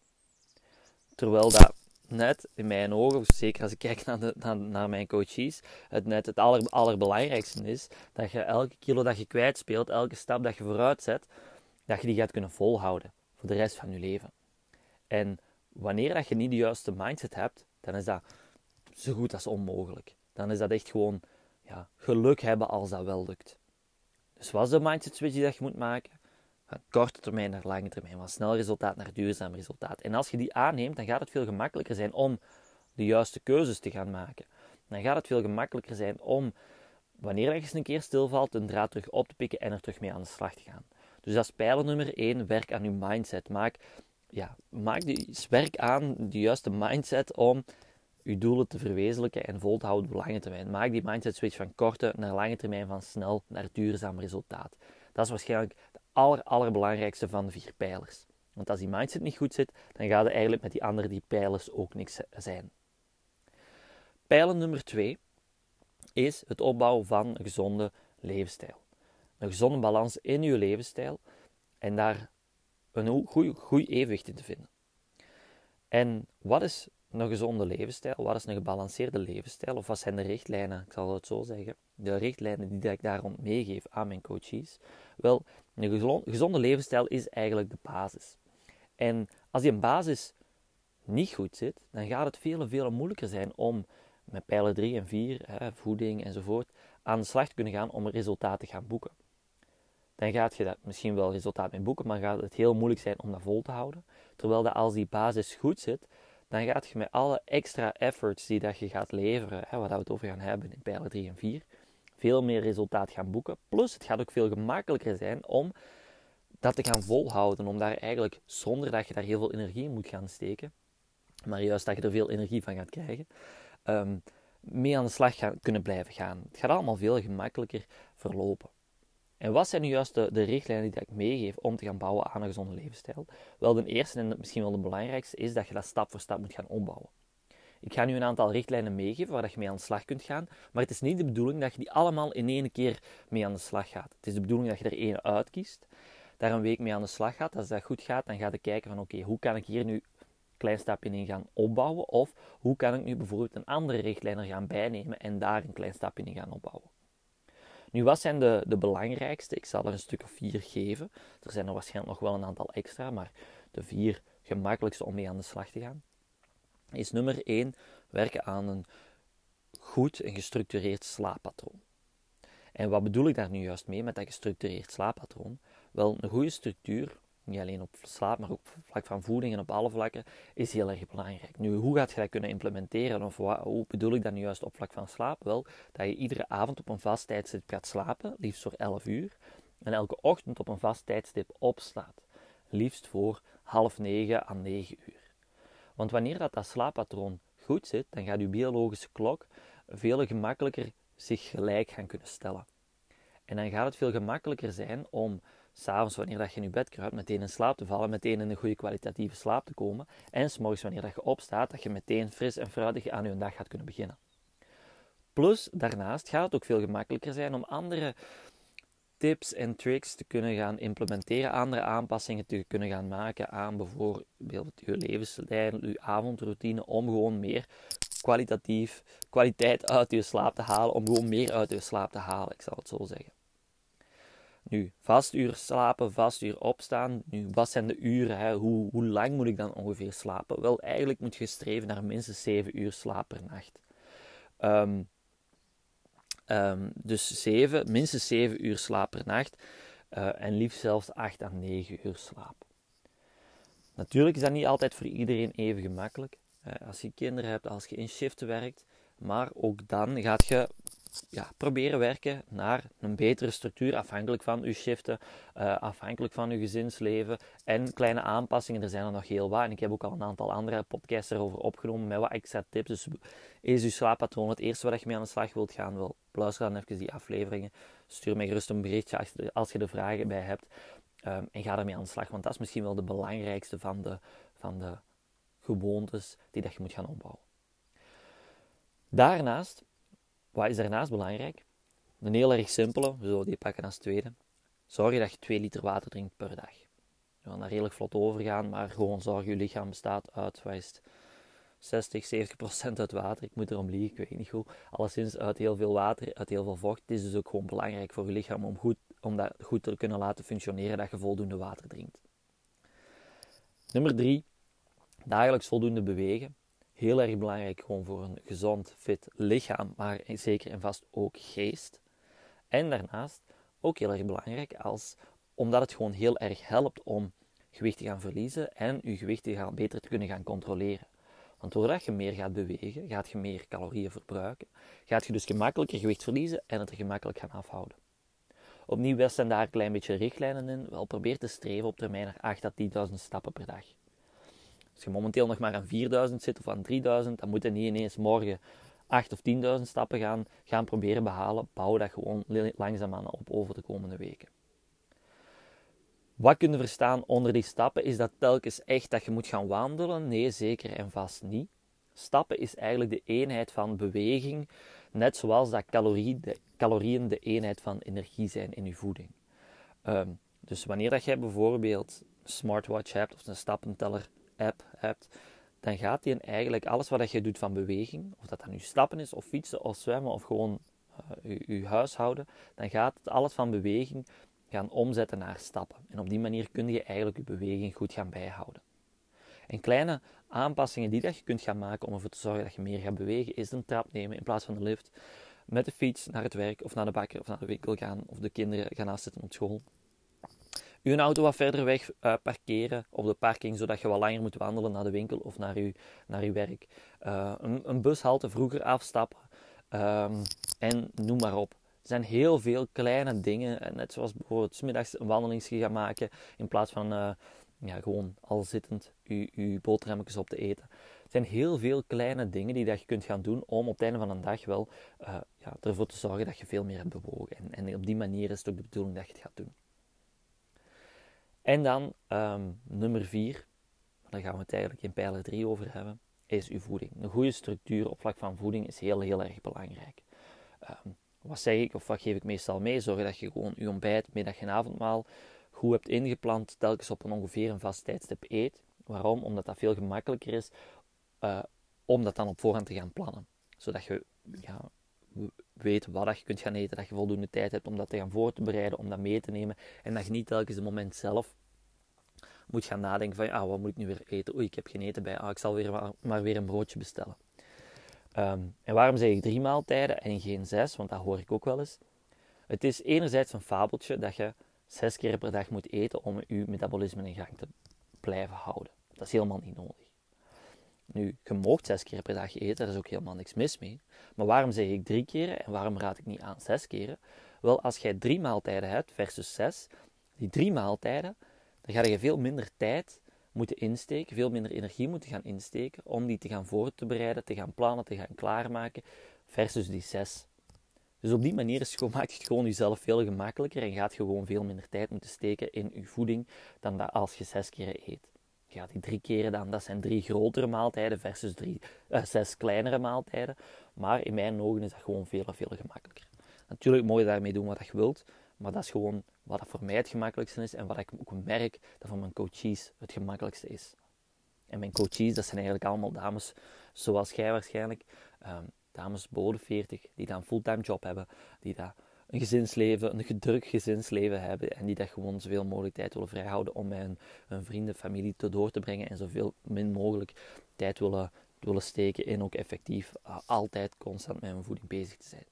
Terwijl dat net, in mijn ogen, zeker als ik kijk naar, de, naar, naar mijn coaches, het net het aller, allerbelangrijkste is, dat je elke kilo dat je kwijtspeelt, elke stap dat je vooruit zet, dat je die gaat kunnen volhouden voor de rest van je leven. En wanneer dat je niet de juiste mindset hebt, dan is dat zo goed als onmogelijk. Dan is dat echt gewoon ja, geluk hebben als dat wel lukt. Dus wat is de mindset switch die dat je moet maken? Van korte termijn naar lange termijn, van snel resultaat naar duurzaam resultaat. En als je die aanneemt, dan gaat het veel gemakkelijker zijn om de juiste keuzes te gaan maken. Dan gaat het veel gemakkelijker zijn om, wanneer je eens een keer stilvalt, een draad terug op te pikken en er terug mee aan de slag te gaan. Dus dat is pijler nummer één, werk aan je mindset. Maak, ja, maak die, werk aan de juiste mindset om je doelen te verwezenlijken en vol te houden op lange termijn. Maak die mindset switch van korte naar lange termijn, van snel naar duurzaam resultaat. Dat is waarschijnlijk de aller, allerbelangrijkste van de vier pijlers. Want als die mindset niet goed zit, dan gaat het eigenlijk met die andere die pijlers ook niks zijn. Pijler nummer twee is het opbouwen van een gezonde levensstijl. Een gezonde balans in je levensstijl en daar een goed evenwicht in te vinden. En wat is een gezonde levensstijl? Wat is een gebalanceerde levensstijl? Of wat zijn de richtlijnen, ik zal het zo zeggen, de richtlijnen die ik daar rond meegeef aan mijn coaches? Wel, een gezonde levensstijl is eigenlijk de basis. En als die basis niet goed zit, dan gaat het veel, veel moeilijker zijn om met pijler drie en vier, hè, voeding enzovoort, aan de slag kunnen gaan om resultaten te gaan boeken. Dan gaat je dat misschien wel resultaat mee boeken, maar gaat het heel moeilijk zijn om dat vol te houden. Terwijl dat als die basis goed zit, dan gaat je met alle extra efforts die dat je gaat leveren, hè, waar we het over gaan hebben in pijler drie en vier, veel meer resultaat gaan boeken. Plus het gaat ook veel gemakkelijker zijn om dat te gaan volhouden, om daar eigenlijk, zonder dat je daar heel veel energie in moet gaan steken, maar juist dat je er veel energie van gaat krijgen, um, mee aan de slag gaan, kunnen blijven gaan. Het gaat allemaal veel gemakkelijker verlopen. En wat zijn nu juist de, de richtlijnen die ik meegeef om te gaan bouwen aan een gezonde levensstijl? Wel, de eerste en misschien wel de belangrijkste is dat je dat stap voor stap moet gaan opbouwen. Ik ga nu een aantal richtlijnen meegeven waar je mee aan de slag kunt gaan, maar het is niet de bedoeling dat je die allemaal in één keer mee aan de slag gaat. Het is de bedoeling dat je er één uitkiest, daar een week mee aan de slag gaat. Als dat goed gaat, dan ga je kijken van oké, okay, hoe kan ik hier nu een klein stapje in gaan opbouwen, of hoe kan ik nu bijvoorbeeld een andere richtlijn er gaan bijnemen en daar een klein stapje in gaan opbouwen. Nu, wat zijn de, de belangrijkste? Ik zal er een stuk of vier geven. Er zijn er waarschijnlijk nog wel een aantal extra, maar de vier gemakkelijkste om mee aan de slag te gaan is nummer één, werken aan een goed en gestructureerd slaappatroon. En wat bedoel ik daar nu juist mee met dat gestructureerd slaappatroon? Wel, een goede structuur, niet alleen op slaap, maar ook op vlak van voeding en op alle vlakken, is heel erg belangrijk. Nu, hoe gaat je dat kunnen implementeren? Of wat, hoe bedoel ik dat nu juist op vlak van slaap? Wel, dat je iedere avond op een vast tijdstip gaat slapen, liefst voor elf uur. En elke ochtend op een vast tijdstip opstaat, liefst voor half negen à negen uur. Want wanneer dat, dat slaappatroon goed zit, dan gaat je biologische klok veel gemakkelijker zich gelijk gaan kunnen stellen. En dan gaat het veel gemakkelijker zijn om 's avonds, wanneer dat je in je bed kruipt, meteen in slaap te vallen, meteen in een goede kwalitatieve slaap te komen. En 's morgens, wanneer dat je opstaat, dat je meteen fris en fruitig aan je dag gaat kunnen beginnen. Plus, daarnaast gaat het ook veel gemakkelijker zijn om andere tips en tricks te kunnen gaan implementeren, andere aanpassingen te kunnen gaan maken aan bijvoorbeeld je levensstijl, je avondroutine, om gewoon meer kwalitatief, kwaliteit uit je slaap te halen, om gewoon meer uit je slaap te halen, ik zal het zo zeggen. Nu, vast uur slapen, vast uur opstaan. Nu, wat zijn de uren? Hè? Hoe, hoe lang moet ik dan ongeveer slapen? Wel, eigenlijk moet je streven naar minstens zeven uur slaap per nacht. Um, um, dus zeven, minstens zeven uur slaap per nacht. Uh, en liefst zelfs acht à negen uur slaap. Natuurlijk is dat niet altijd voor iedereen even gemakkelijk. Uh, als je kinderen hebt, als je in shiften werkt. Maar ook dan gaat je ja, proberen werken naar een betere structuur, afhankelijk van uw shiften, uh, afhankelijk van uw gezinsleven en kleine aanpassingen. Er zijn er nog heel wat en ik heb ook al een aantal andere podcasts erover opgenomen met wat extra tips. Dus is uw slaappatroon het eerste waar je mee aan de slag wilt gaan? Wel, luister dan even die afleveringen. Stuur mij gerust een berichtje als je, als je er vragen bij hebt um, en ga ermee aan de slag, want dat is misschien wel de belangrijkste van de, van de gewoontes die dat je moet gaan opbouwen. Daarnaast, wat is daarnaast belangrijk? Een heel erg simpele, we zullen die pakken als tweede. Zorg dat je twee liter water drinkt per dag. We gaan daar redelijk vlot over gaan, maar gewoon zorg, je lichaam bestaat uit, wat is het, zestig, zeventig procent uit water. Ik moet erom liegen, ik weet niet goed. Alleszins uit heel veel water, uit heel veel vocht. Het is dus ook gewoon belangrijk voor je lichaam om, goed, om dat goed te kunnen laten functioneren, dat je voldoende water drinkt. Nummer drie, dagelijks voldoende bewegen. Heel erg belangrijk gewoon voor een gezond, fit lichaam, maar zeker en vast ook geest. En daarnaast ook heel erg belangrijk, als, omdat het gewoon heel erg helpt om gewicht te gaan verliezen en je gewicht te gaan, beter te kunnen gaan controleren. Want doordat je meer gaat bewegen, gaat je meer calorieën verbruiken, gaat je dus gemakkelijker gewicht verliezen en het er gemakkelijk gaan afhouden. Opnieuw, wel zijn daar een klein beetje richtlijnen in. Wel, probeer te streven op termijn naar acht à tienduizend stappen per dag. Als je momenteel nog maar aan vierduizend zit of aan drieduizend, dan moet je niet ineens morgen acht of tienduizend stappen gaan, gaan proberen behalen. Bouw dat gewoon langzaamaan op over de komende weken. Wat kun je verstaan onder die stappen? Is dat telkens echt dat je moet gaan wandelen? Nee, zeker en vast niet. Stappen is eigenlijk de eenheid van beweging, net zoals dat calorie, de, calorieën de eenheid van energie zijn in je voeding. Um, dus wanneer dat jij bijvoorbeeld een smartwatch hebt of een stappenteller app hebt, dan gaat die eigenlijk alles wat je doet van beweging, of dat dan nu stappen is, of fietsen, of zwemmen, of gewoon uh, je, je huishouden, dan gaat het alles van beweging gaan omzetten naar stappen. En op die manier kun je eigenlijk je beweging goed gaan bijhouden. En kleine aanpassingen die dat je kunt gaan maken om ervoor te zorgen dat je meer gaat bewegen, is een trap nemen in plaats van de lift. Met de fiets naar het werk of naar de bakker of naar de winkel gaan of de kinderen gaan afzetten op school. Uw auto wat verder weg uh, parkeren op de parking, zodat je wat langer moet wandelen naar de winkel of naar uw, naar uw werk. Uh, een, een bushalte vroeger afstappen um, en noem maar op. Er zijn heel veel kleine dingen, net zoals bijvoorbeeld 's middags een wandelingje gaan maken in plaats van uh, ja, gewoon al zittend uw, uw boterhammetjes op te eten. Er zijn heel veel kleine dingen die dat je kunt gaan doen om op het einde van een dag wel uh, ja, ervoor te zorgen dat je veel meer hebt bewogen. En, en op die manier is het ook de bedoeling dat je het gaat doen. En dan um, nummer vier, daar gaan we het eigenlijk in pijler drie over hebben, is uw voeding. Een goede structuur op vlak van voeding is heel, heel erg belangrijk. Um, wat zeg ik of wat geef ik meestal mee? Zorg dat je gewoon je ontbijt, middag en avondmaal goed hebt ingepland, telkens op een ongeveer een vast tijdstip eet. Waarom? Omdat dat veel gemakkelijker is uh, om dat dan op voorhand te gaan plannen. Zodat je ja, weet wat dat je kunt gaan eten, dat je voldoende tijd hebt om dat te gaan voor te bereiden, om dat mee te nemen. En dat je niet telkens het moment zelf moet gaan nadenken van, ah, wat moet ik nu weer eten? Oei, ik heb geen eten bij, ah, ik zal weer maar, maar weer een broodje bestellen. Um, en waarom zeg ik drie maaltijden en geen zes? Want dat hoor ik ook wel eens. Het is enerzijds een fabeltje dat je zes keer per dag moet eten om je metabolisme in gang te blijven houden. Dat is helemaal niet nodig. Nu, je mag zes keer per dag eten, daar is ook helemaal niks mis mee. Maar waarom zeg ik drie keren en waarom raad ik niet aan zes keren? Wel, als jij drie maaltijden hebt versus zes, die drie maaltijden, dan ga je veel minder tijd moeten insteken, veel minder energie moeten gaan insteken om die te gaan voor te bereiden, te gaan plannen, te gaan klaarmaken, versus die zes. Dus op die manier is het gewoon, maakt het gewoon jezelf veel gemakkelijker en gaat je gewoon veel minder tijd moeten steken in je voeding dan dat als je zes keren eet. Ja, die drie keren dan, dat zijn drie grotere maaltijden versus drie, uh, zes kleinere maaltijden. Maar in mijn ogen is dat gewoon veel, veel gemakkelijker. Natuurlijk moet je daarmee doen wat je wilt, maar dat is gewoon wat voor mij het gemakkelijkste is en wat ik ook merk dat voor mijn coaches het gemakkelijkste is. En mijn coaches, dat zijn eigenlijk allemaal dames zoals jij waarschijnlijk, um, dames boven de veertig, die dan een fulltime job hebben, die dat een gezinsleven, een gedrukt gezinsleven hebben en die dat gewoon zoveel mogelijk tijd willen vrijhouden om met hun, hun vrienden, familie te door te brengen en zoveel min mogelijk tijd willen, willen steken in ook effectief uh, altijd constant met hun voeding bezig te zijn.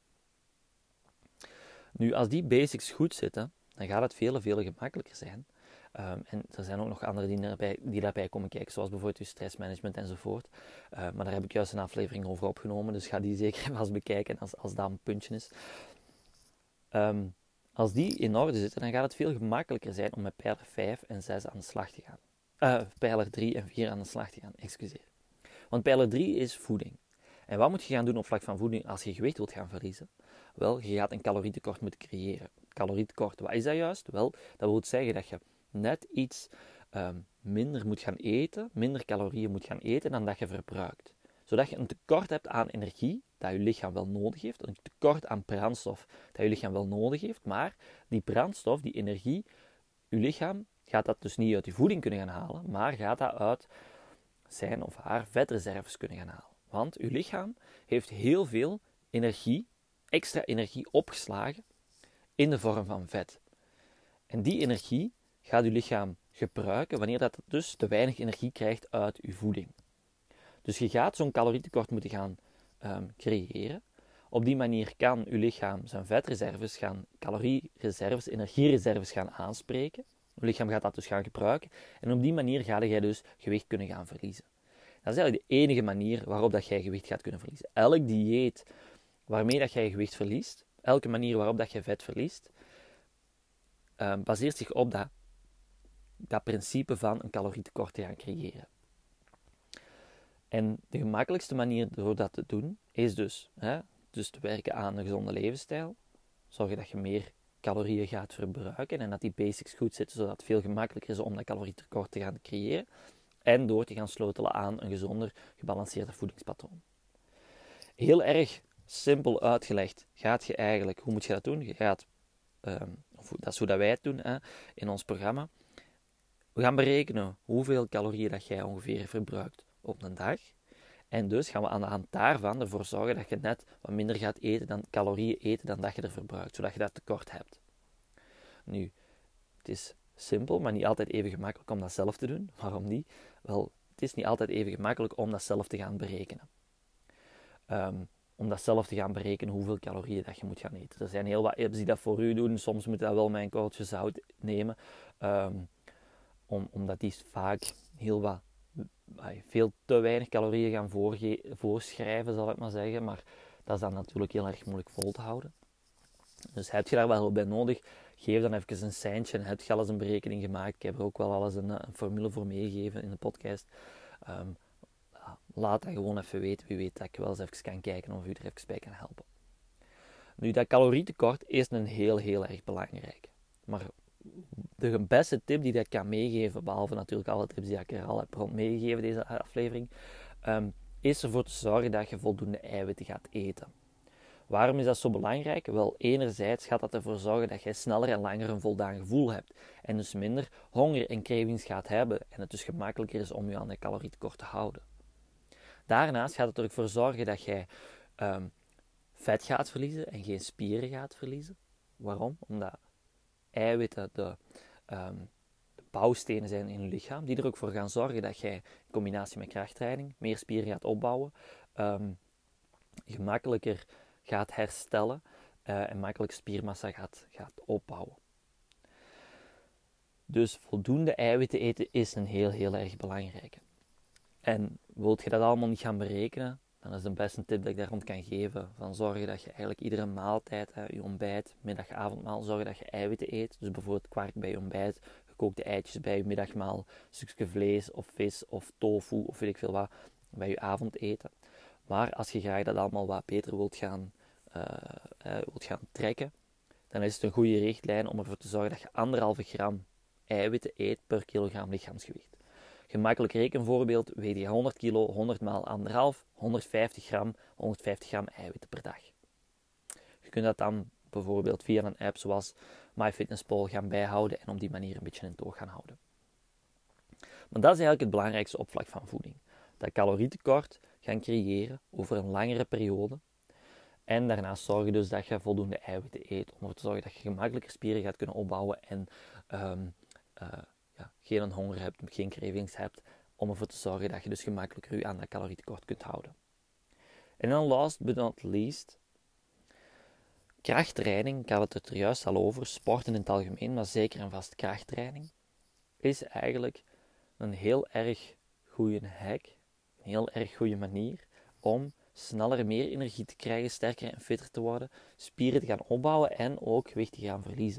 Nu, als die basics goed zitten, dan gaat het veel, veel gemakkelijker zijn. Um, en er zijn ook nog andere die daarbij, die daarbij komen kijken, zoals bijvoorbeeld je stressmanagement enzovoort. Uh, maar daar heb ik juist een aflevering over opgenomen, dus ga die zeker even bekijken als, als dat een puntje is. Um, als die in orde zitten, dan gaat het veel gemakkelijker zijn om met pijler vijf en zes aan de slag te gaan. Uh, pijler drie en vier aan de slag te gaan, excuseer. Want pijler drie is voeding. En wat moet je gaan doen op vlak van voeding als je gewicht wilt gaan verliezen? Wel, je gaat een calorietekort moeten creëren. Calorietekort, wat is dat juist? Wel, dat wil zeggen dat je net iets um, minder moet gaan eten, minder calorieën moet gaan eten dan dat je verbruikt. Zodat je een tekort hebt aan energie, dat je lichaam wel nodig heeft, een tekort aan brandstof, dat je lichaam wel nodig heeft, maar die brandstof, die energie, je lichaam gaat dat dus niet uit je voeding kunnen gaan halen, maar gaat dat uit zijn of haar vetreserves kunnen gaan halen. Want je lichaam heeft heel veel energie, extra energie opgeslagen in de vorm van vet. En die energie gaat je lichaam gebruiken wanneer dat dus te weinig energie krijgt uit je voeding. Dus je gaat zo'n calorietekort moeten gaan um, creëren. Op die manier kan je lichaam zijn vetreserves gaan, caloriereserves, energiereserves gaan aanspreken. Je lichaam gaat dat dus gaan gebruiken. En op die manier ga je dus gewicht kunnen gaan verliezen. Dat is eigenlijk de enige manier waarop dat jij gewicht gaat kunnen verliezen. Elk dieet waarmee dat jij gewicht verliest, elke manier waarop dat je vet verliest, um, baseert zich op dat, dat principe van een calorietekort te gaan creëren. En de gemakkelijkste manier door dat te doen is dus, hè, dus te werken aan een gezonde levensstijl. Zorgen dat je meer calorieën gaat verbruiken en dat die basics goed zitten, zodat het veel gemakkelijker is om dat calorietekort te gaan creëren. En door te gaan sleutelen aan een gezonder, gebalanceerder voedingspatroon. Heel erg simpel uitgelegd gaat je eigenlijk, hoe moet je dat doen? Je gaat, um, of dat is hoe dat wij het doen hè, in ons programma. We gaan berekenen hoeveel calorieën dat jij ongeveer verbruikt op een dag. En dus gaan we aan de hand daarvan ervoor zorgen dat je net wat minder gaat eten dan calorieën eten dan dat je er verbruikt, zodat je dat tekort hebt. Nu, het is simpel, maar niet altijd even gemakkelijk om dat zelf te doen. Waarom niet? Wel, het is niet altijd even gemakkelijk om dat zelf te gaan berekenen. Um, om dat zelf te gaan berekenen hoeveel calorieën dat je moet gaan eten. Er zijn heel wat apps die dat voor u doen. Soms moet dat wel mijn coach zout nemen. Um, om, omdat die vaak heel wat, veel te weinig calorieën gaan voorge- voorschrijven, zal ik maar zeggen. Maar dat is dan natuurlijk heel erg moeilijk vol te houden. Dus heb je daar wel bij nodig, geef dan even een seintje en heb je al eens een berekening gemaakt. Ik heb er ook wel al eens een, een formule voor meegegeven in de podcast. Um, laat dat gewoon even weten. Wie weet dat ik wel eens even kan kijken of u er even bij kan helpen. Nu, dat calorietekort is een heel, heel erg belangrijk. Maar de beste tip die ik kan meegeven, behalve natuurlijk alle tips die ik er al heb rond meegegeven deze aflevering, um, is ervoor te zorgen dat je voldoende eiwitten gaat eten. Waarom is dat zo belangrijk? Wel, enerzijds gaat dat ervoor zorgen dat jij sneller en langer een voldaan gevoel hebt. En dus minder honger en cravings gaat hebben. En het dus gemakkelijker is om je aan dat calorietekort te houden. Daarnaast gaat het ervoor zorgen dat jij um, vet gaat verliezen en geen spieren gaat verliezen. Waarom? Omdat eiwitten de, um, de bouwstenen zijn in je lichaam. Die er ook voor gaan zorgen dat jij in combinatie met krachttraining meer spieren gaat opbouwen. Um, gemakkelijker gaat herstellen uh, en makkelijk spiermassa gaat, gaat opbouwen. Dus voldoende eiwitten eten is een heel, heel erg belangrijke. En wilt je dat allemaal niet gaan berekenen, dan is de beste tip dat ik daar rond kan geven, van zorgen dat je eigenlijk iedere maaltijd, hè, je ontbijt, middag, avondmaal, zorgen dat je eiwitten eet. Dus bijvoorbeeld kwark bij je ontbijt, gekookte eitjes bij je middagmaal, een stukje vlees of vis of tofu of weet ik veel wat, bij je avondeten. Maar als je graag dat allemaal wat beter wilt gaan, uh, uh, wilt gaan trekken, dan is het een goede richtlijn om ervoor te zorgen dat je anderhalve gram eiwitten eet per kilogram lichaamsgewicht. Gemakkelijk rekenvoorbeeld, weeg je honderd kilo, honderd maal anderhalf, honderdvijftig gram, honderdvijftig gram eiwitten per dag. Je kunt dat dan bijvoorbeeld via een app zoals MyFitnessPal gaan bijhouden en op die manier een beetje in toog gaan houden. Maar dat is eigenlijk het belangrijkste op vlak van voeding. Dat calorietekort gaan creëren over een langere periode. En daarnaast zorgen dus dat je voldoende eiwitten eet. Om ervoor te zorgen dat je gemakkelijker spieren gaat kunnen opbouwen. En um, uh, ja, geen honger hebt, geen cravings hebt. Om ervoor te zorgen dat je dus gemakkelijker je aan dat calorietekort kunt houden. En dan last but not least. Krachttraining, ik had het er juist al over. Sporten in het algemeen, maar zeker en vast krachttraining. Is eigenlijk een heel erg goede hack. Een heel erg goede manier om sneller meer energie te krijgen, sterker en fitter te worden, spieren te gaan opbouwen en ook gewicht te gaan verliezen.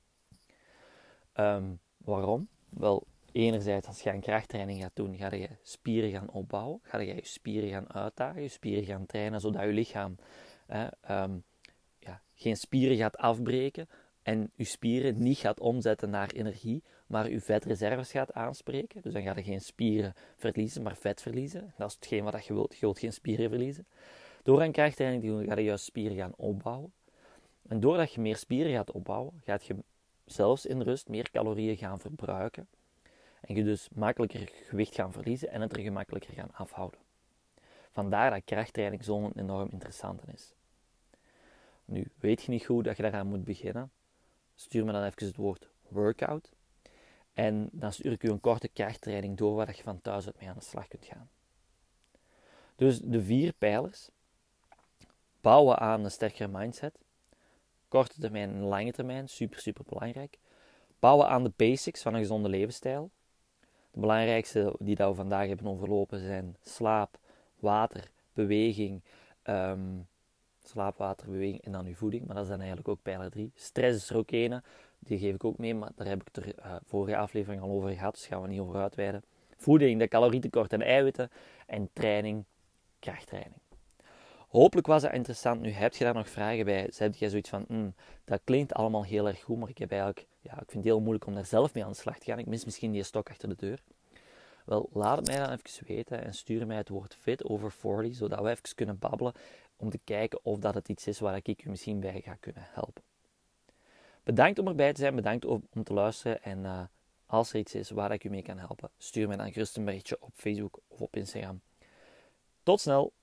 Um, waarom? Wel, enerzijds als je aan krachttraining gaat doen, ga je spieren gaan opbouwen, ga je je spieren gaan uitdagen, je spieren gaan trainen, zodat je lichaam eh, um, ja, geen spieren gaat afbreken en je spieren niet gaat omzetten naar energie, maar je vetreserves gaat aanspreken. Dus dan ga je geen spieren verliezen, maar vet verliezen. Dat is hetgeen wat je wilt. Je wilt geen spieren verliezen. Door aan krachttraining te doen, ga je juist spieren gaan opbouwen. En doordat je meer spieren gaat opbouwen, gaat je zelfs in rust meer calorieën gaan verbruiken. En je dus makkelijker gewicht gaan verliezen en het er gemakkelijker gaan afhouden. Vandaar dat krachttraining zo'n enorm interessant is. Nu, weet je niet goed dat je daaraan moet beginnen? Stuur me dan even het woord workout. En dan stuur ik u een korte krachttraining door waar je van thuis uit mee aan de slag kunt gaan. Dus de vier pijlers. Bouwen aan een sterkere mindset. Korte termijn en lange termijn. Super, super belangrijk. Bouwen aan de basics van een gezonde levensstijl. De belangrijkste die dat we vandaag hebben overlopen zijn slaap, water, beweging. Um, slaap, water, beweging en dan uw voeding. Maar dat is dan eigenlijk ook pijler drie. Stress is er ook een. Die geef ik ook mee, maar daar heb ik het er uh, vorige aflevering al over gehad. Dus gaan we niet over uitweiden. Voeding, de calorietekort en eiwitten. En training, krachttraining. Hopelijk was het interessant. Nu heb je daar nog vragen bij. Heb je zoiets van, mm, dat klinkt allemaal heel erg goed, maar ik heb eigenlijk, ja, ik vind het heel moeilijk om daar zelf mee aan de slag te gaan. Ik mis misschien die stok achter de deur. Wel, laat het mij dan even weten en stuur mij het woord fit over veertig, zodat we even kunnen babbelen om te kijken of dat het iets is waar ik u misschien bij ga kunnen helpen. Bedankt om erbij te zijn, bedankt om te luisteren en uh, als er iets is waar ik u mee kan helpen, stuur mij dan gerust een berichtje op Facebook of op Instagram. Tot snel!